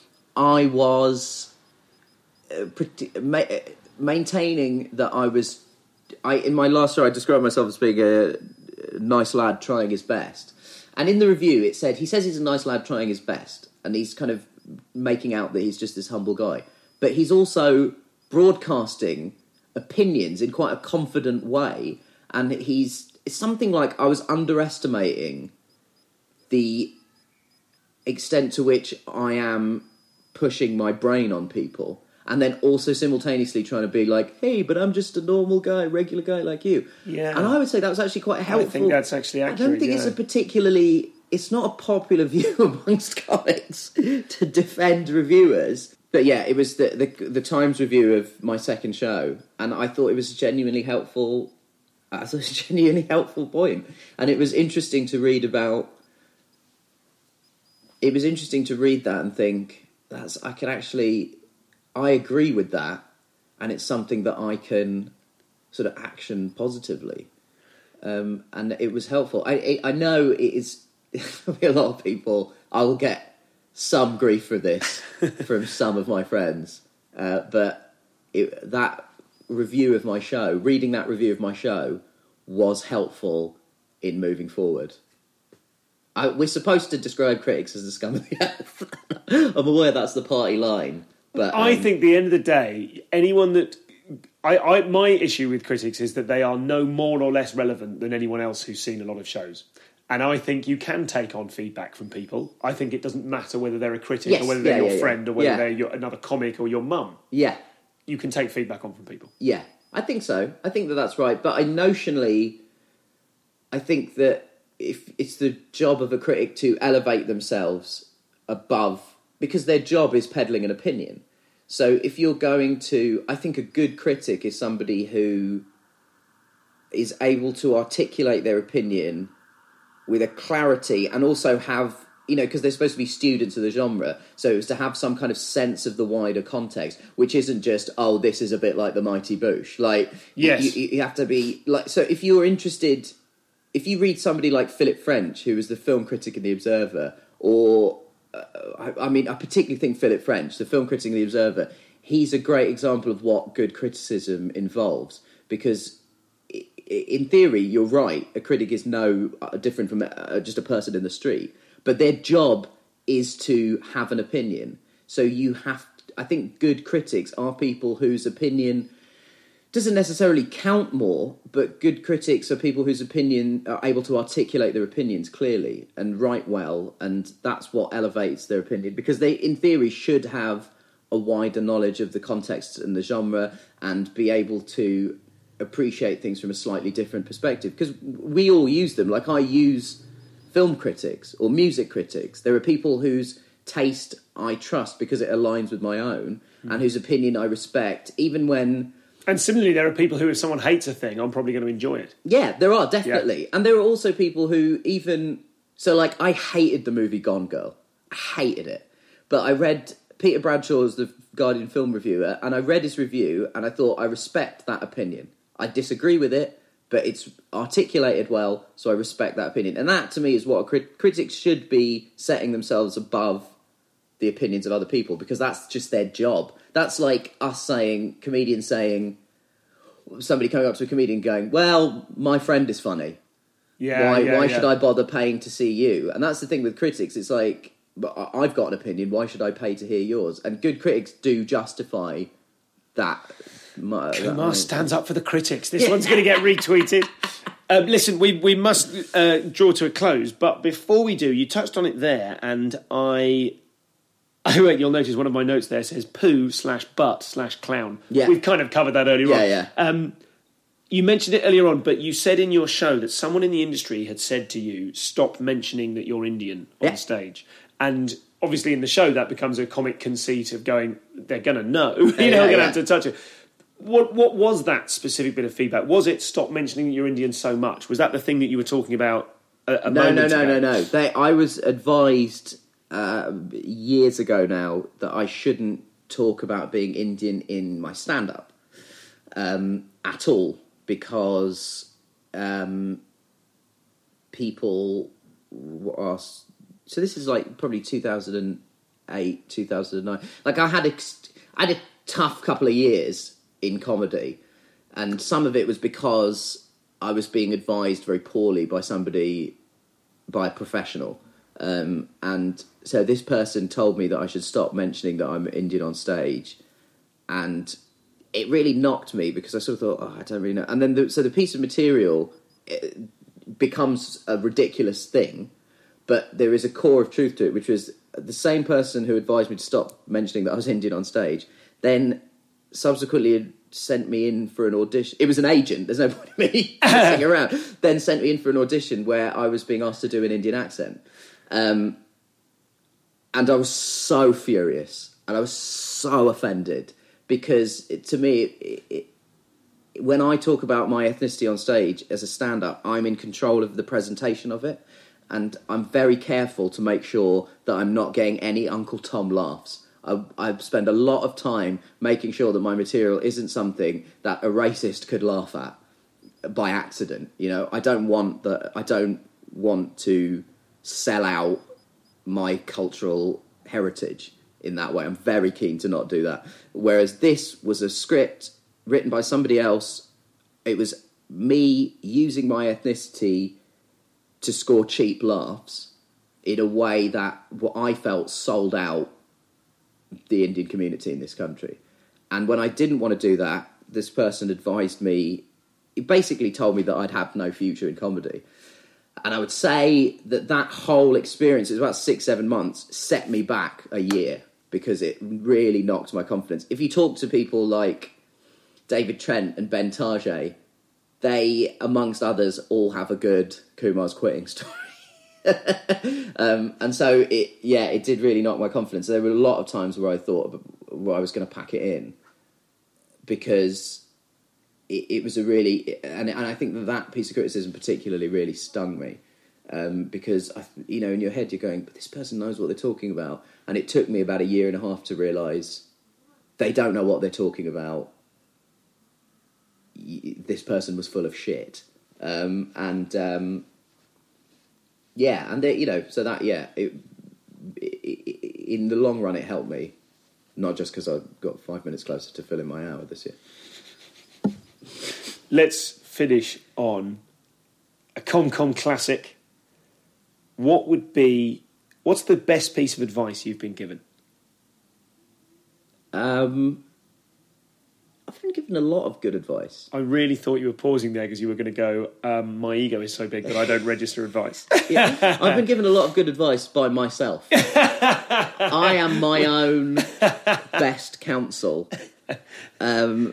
I was uh, pretty, ma- maintaining that I was... I in my last show, I described myself as being a nice lad trying his best. And in the review, it said, he says he's a nice lad trying his best. And he's kind of making out that he's just this humble guy. But he's also broadcasting opinions in quite a confident way, and he's it's something like I was underestimating the extent to which I am pushing my brain on people, and then also simultaneously trying to be like, hey, but I'm just a normal guy, regular guy like you.
Yeah.
And I would say that was actually quite helpful.
I think that's actually accurate.
I don't think
yeah.
it's a particularly... It's not a popular view amongst comics to defend reviewers. But yeah, it was the, the the Times review of my second show, and I thought it was genuinely helpful, as a genuinely helpful point. And it was interesting to read about... It was interesting to read that and think, that's I can actually... I agree with that, and it's something that I can sort of action positively. Um, and it was helpful. I, I know it is... a lot of people, I will get some grief for this from some of my friends, uh, but it, that review of my show, reading that review of my show, was helpful in moving forward. I, we're supposed to describe critics as the scum of the earth. I'm aware that's the party line, but um,
I think at the end of the day, anyone that I, I my issue with critics is that they are no more or less relevant than anyone else who's seen a lot of shows. And I think you can take on feedback from people. I think it doesn't matter whether they're a critic
yes,
or whether they're
yeah,
your
yeah,
friend
yeah.
or whether
yeah.
they're your, another comic or your mum.
Yeah.
You can take feedback on from people.
Yeah, I think so. I think that that's right. But I notionally, I think that if it's the job of a critic to elevate themselves above, because their job is peddling an opinion. So if you're going to, I think a good critic is somebody who is able to articulate their opinion with a clarity, and also have, you know, because they're supposed to be students of the genre, so it's to have some kind of sense of the wider context, which isn't just, oh, this is a bit like the Mighty Boosh. Like,
yes.
you, you have to be, like, so if you're interested, if you read somebody like Philip French, who was the film critic in The Observer, or, uh, I, I mean, I particularly think Philip French, the film critic in The Observer, he's a great example of what good criticism involves, because in theory, you're right. A critic is no uh, different from uh, just a person in the street, but their job is to have an opinion. So you have, I think, good critics are people whose opinion doesn't necessarily count more, but good critics are people whose opinion are able to articulate their opinions clearly and write well, and that's what elevates their opinion, because they, in theory, should have a wider knowledge of the context and the genre and be able to appreciate things from a slightly different perspective, because we all use them. Like, I use film critics or music critics. There are people whose taste I trust because it aligns with my own, mm. and whose opinion I respect, even when...
And similarly, there are people who, if someone hates a thing, I'm probably going to enjoy it.
Yeah, there are, definitely.
Yeah.
And there are also people who even... So, like, I hated the movie Gone Girl. I hated it. But I read... Peter Bradshaw's the Guardian film reviewer, and I read his review, and I thought, I respect that opinion. I disagree with it, but it's articulated well, so I respect that opinion. And that, to me, is what a crit- critics should be, setting themselves above the opinions of other people, because that's just their job. That's like us saying, comedians saying, somebody coming up to a comedian going, well, my friend is funny.
Yeah,
Why,
yeah,
why
yeah.
should I bother paying to see you? And that's the thing with critics. It's like, but I've got an opinion, why should I pay to hear yours? And good critics do justify that. My,
Kumar
that,
stands up for the critics. This one's going to get retweeted. Um, listen, we we must uh, draw to a close, but before we do, you touched on it there, and I... Oh, wait, you'll notice one of my notes there says poo slash butt slash clown.
Yeah.
We've kind of covered that earlier
yeah,
on.
Yeah,
um, you mentioned it earlier on, but you said in your show that someone in the industry had said to you, stop mentioning that you're Indian on
yeah.
stage. And obviously in the show that becomes a comic conceit of going, they're going to know. you
yeah,
know, going to
yeah.
have to touch it. What what was that specific bit of feedback? Was it stop mentioning that you're Indian so much? Was that the thing that you were talking about a, a
no,
moment
no, no,
ago?
no, no. They, I was advised uh, years ago now that I shouldn't talk about being Indian in my stand-up um, at all, because um, people are... So this is like probably two thousand eight, two thousand nine. Like I had, a, I had a tough couple of years in comedy, and some of it was because I was being advised very poorly by somebody, by a professional, Um, and so this person told me that I should stop mentioning that I'm Indian on stage. And it really knocked me because I sort of thought, oh, I don't really know. And then, the, so the piece of material becomes a ridiculous thing, but there is a core of truth to it, which was the same person who advised me to stop mentioning that I was Indian on stage, then subsequently sent me in for an audition. It was an agent, there's no point in me messing around. Then sent me in for an audition where I was being asked to do an Indian accent. Um, and I was so furious, and I was so offended, because it, to me, it, it, when I talk about my ethnicity on stage as a stand-up, I'm in control of the presentation of it, and I'm very careful to make sure that I'm not getting any Uncle Tom laughs. I, I spend a lot of time making sure that my material isn't something that a racist could laugh at by accident. You know, I don't want that. I don't want to sell out my cultural heritage in that way. I'm very keen to not do that. Whereas this was a script written by somebody else. It was me using my ethnicity to score cheap laughs in a way that what I felt sold out the Indian community in this country. And when I didn't want to do that, this person advised me, he basically told me that I'd have no future in comedy. And I would say that that whole experience, it was about six, seven months, set me back a year, because it really knocked my confidence. If you talk to people like David Trent and Ben Tajay, they, amongst others, all have a good Kumar's quitting story. um, and so, it yeah, it did really knock my confidence. There were a lot of times where I thought where I was going to pack it in, because it, it was a really... And, and I think that that piece of criticism particularly really stung me. Um, because, I, you know, in your head you're going, but this person knows what they're talking about. And it took me about a year and a half to realise they don't know what they're talking about. This person was full of shit. Um, and, um, yeah, and, they, you know, so that, yeah, it, it, in the long run it helped me. Not just because I got five minutes closer to filling my hour this year.
Let's finish on a ComCom classic. What would be... What's the best piece of advice you've been given?
Um, I've been given a lot of good advice.
I really thought you were pausing there because you were going to go, um, my ego is so big that I don't register advice.
Yeah, I've been given a lot of good advice by myself. I am my own best counsel. Um,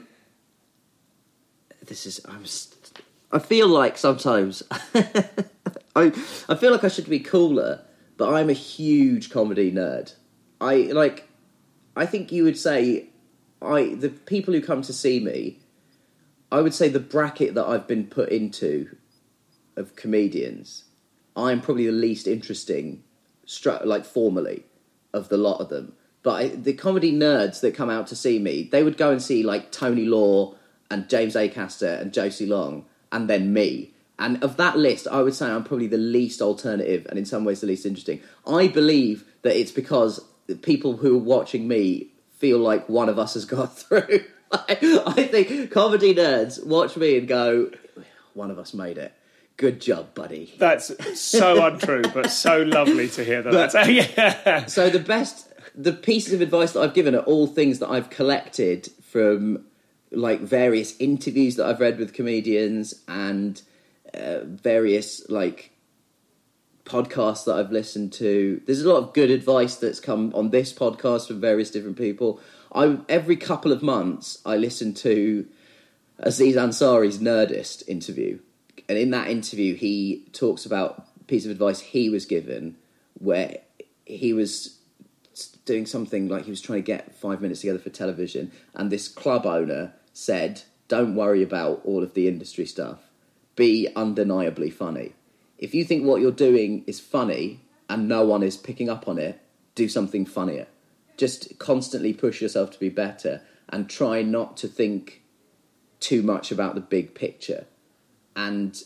this is... I'm. St- I feel like sometimes... I, I feel like I should be cooler, but I'm a huge comedy nerd. I like. I think you would say, I the people who come to see me, I would say the bracket that I've been put into of comedians, I'm probably the least interesting, like formally, of the lot of them. But I, the comedy nerds that come out to see me, they would go and see like Tony Law and James Acaster and Josie Long, and then me. And of that list, I would say I'm probably the least alternative and in some ways the least interesting. I believe that it's because the people who are watching me feel like one of us has got through. I think comedy nerds watch me and go, one of us made it. Good job, buddy.
That's so untrue, but so lovely to hear that. But, That's, yeah.
So the best, the pieces of advice that I've given are all things that I've collected from like various interviews that I've read with comedians and... Uh, various like podcasts that I've listened to. There's a lot of good advice that's come on this podcast from various different people. I every couple of months I listen to Aziz Ansari's Nerdist interview, and in that interview he talks about a piece of advice he was given where he was doing something like he was trying to get five minutes together for television, and this club owner said, "Don't worry about all of the industry stuff. Be undeniably funny. If you think what you're doing is funny and no one is picking up on it, do something funnier. Just constantly push yourself to be better and try not to think too much about the big picture." And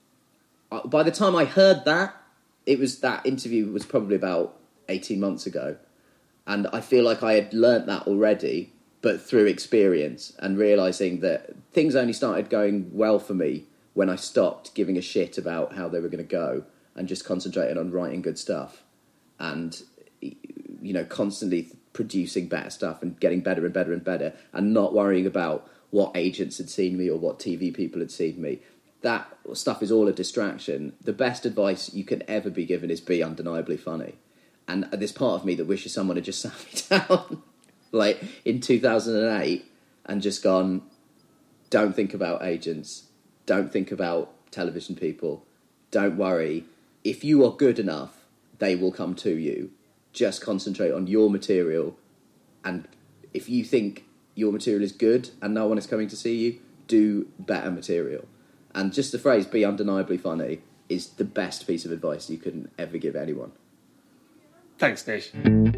by the time I heard that, it was that interview was probably about eighteen months ago. And I feel like I had learnt that already, but through experience and realising that things only started going well for me when I stopped giving a shit about how they were going to go and just concentrated on writing good stuff. and, you know, constantly producing better stuff and getting better and better and better, and not worrying about what agents had seen me or what T V people had seen me. That stuff is all a distraction. The best advice you can ever be given is be undeniably funny. And there's part of me that wishes someone had just sat me down, like in two thousand eight, and just gone, don't think about agents, don't think about television people, don't worry. If you are good enough, they will come to you. Just concentrate on your material, and if you think your material is good and no one is coming to see you, do better material. And just the phrase, be undeniably funny, is the best piece of advice you can ever give anyone.
Thanks, Nish.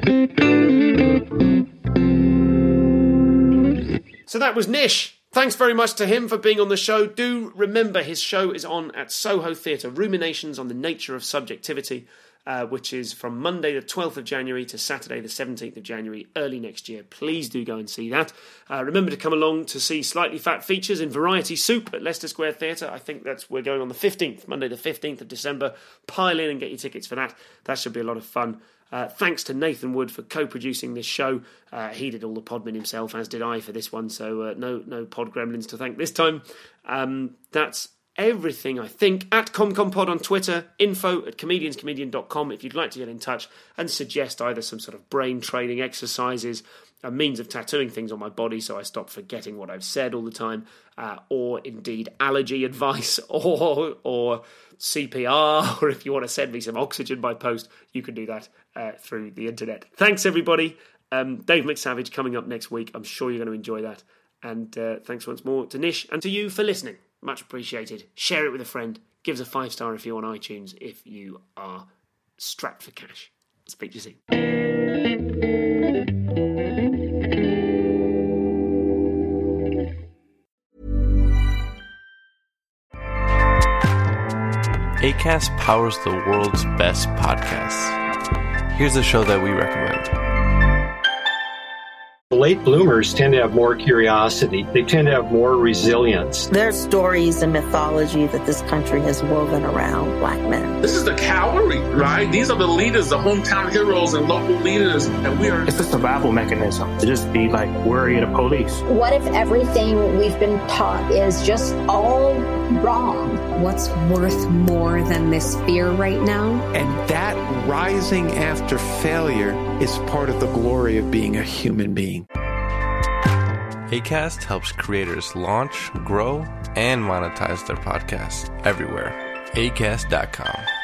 So that was Nish. Thanks very much to him for being on the show. Do remember his show is on at Soho Theatre, Ruminations on the Nature of Subjectivity, uh, which is from Monday the twelfth of January to Saturday the seventeenth of January, early next year. Please do go and see that. Uh, remember to come along to see Slightly Fat features in Variety Soup at Leicester Square Theatre. I think that's we're going on the fifteenth, Monday the fifteenth of December. Pile in and get your tickets for that. That should be a lot of fun. Uh, thanks to Nathan Wood for co-producing this show. Uh, he did all the podmin himself, as did I for this one, so uh, no no pod gremlins to thank this time. Um, that's everything, I think. At ComComPod on Twitter, info at comedians comedian dot com if you'd like to get in touch and suggest either some sort of brain training exercises, a means of tattooing things on my body so I stop forgetting what I've said all the time, uh, or indeed allergy advice, or or C P R, or if you want to send me some oxygen by post, you can do that uh, through the internet. Thanks, everybody. Um, Dave McSavage coming up next week. I'm sure you're going to enjoy that. And uh, thanks once more to Nish and to you for listening. Much appreciated. Share it with a friend. Give us a five-star review on iTunes if you are strapped for cash. Speak to you soon.
Acast powers the world's best podcasts. Here's a show that we recommend.
Late bloomers tend to have more curiosity. They tend to have more resilience.
There's stories and mythology that this country has woven around black men.
This is the cavalry, right? These are the leaders, the hometown heroes and local leaders. And we are...
It's a survival mechanism to just be like worry of the police.
What if everything we've been taught is just all wrong?
What's worth more than this fear right now?
And that rising after failure is part of the glory of being a human being.
Acast helps creators launch, grow, and monetize their podcasts everywhere. Acast dot com.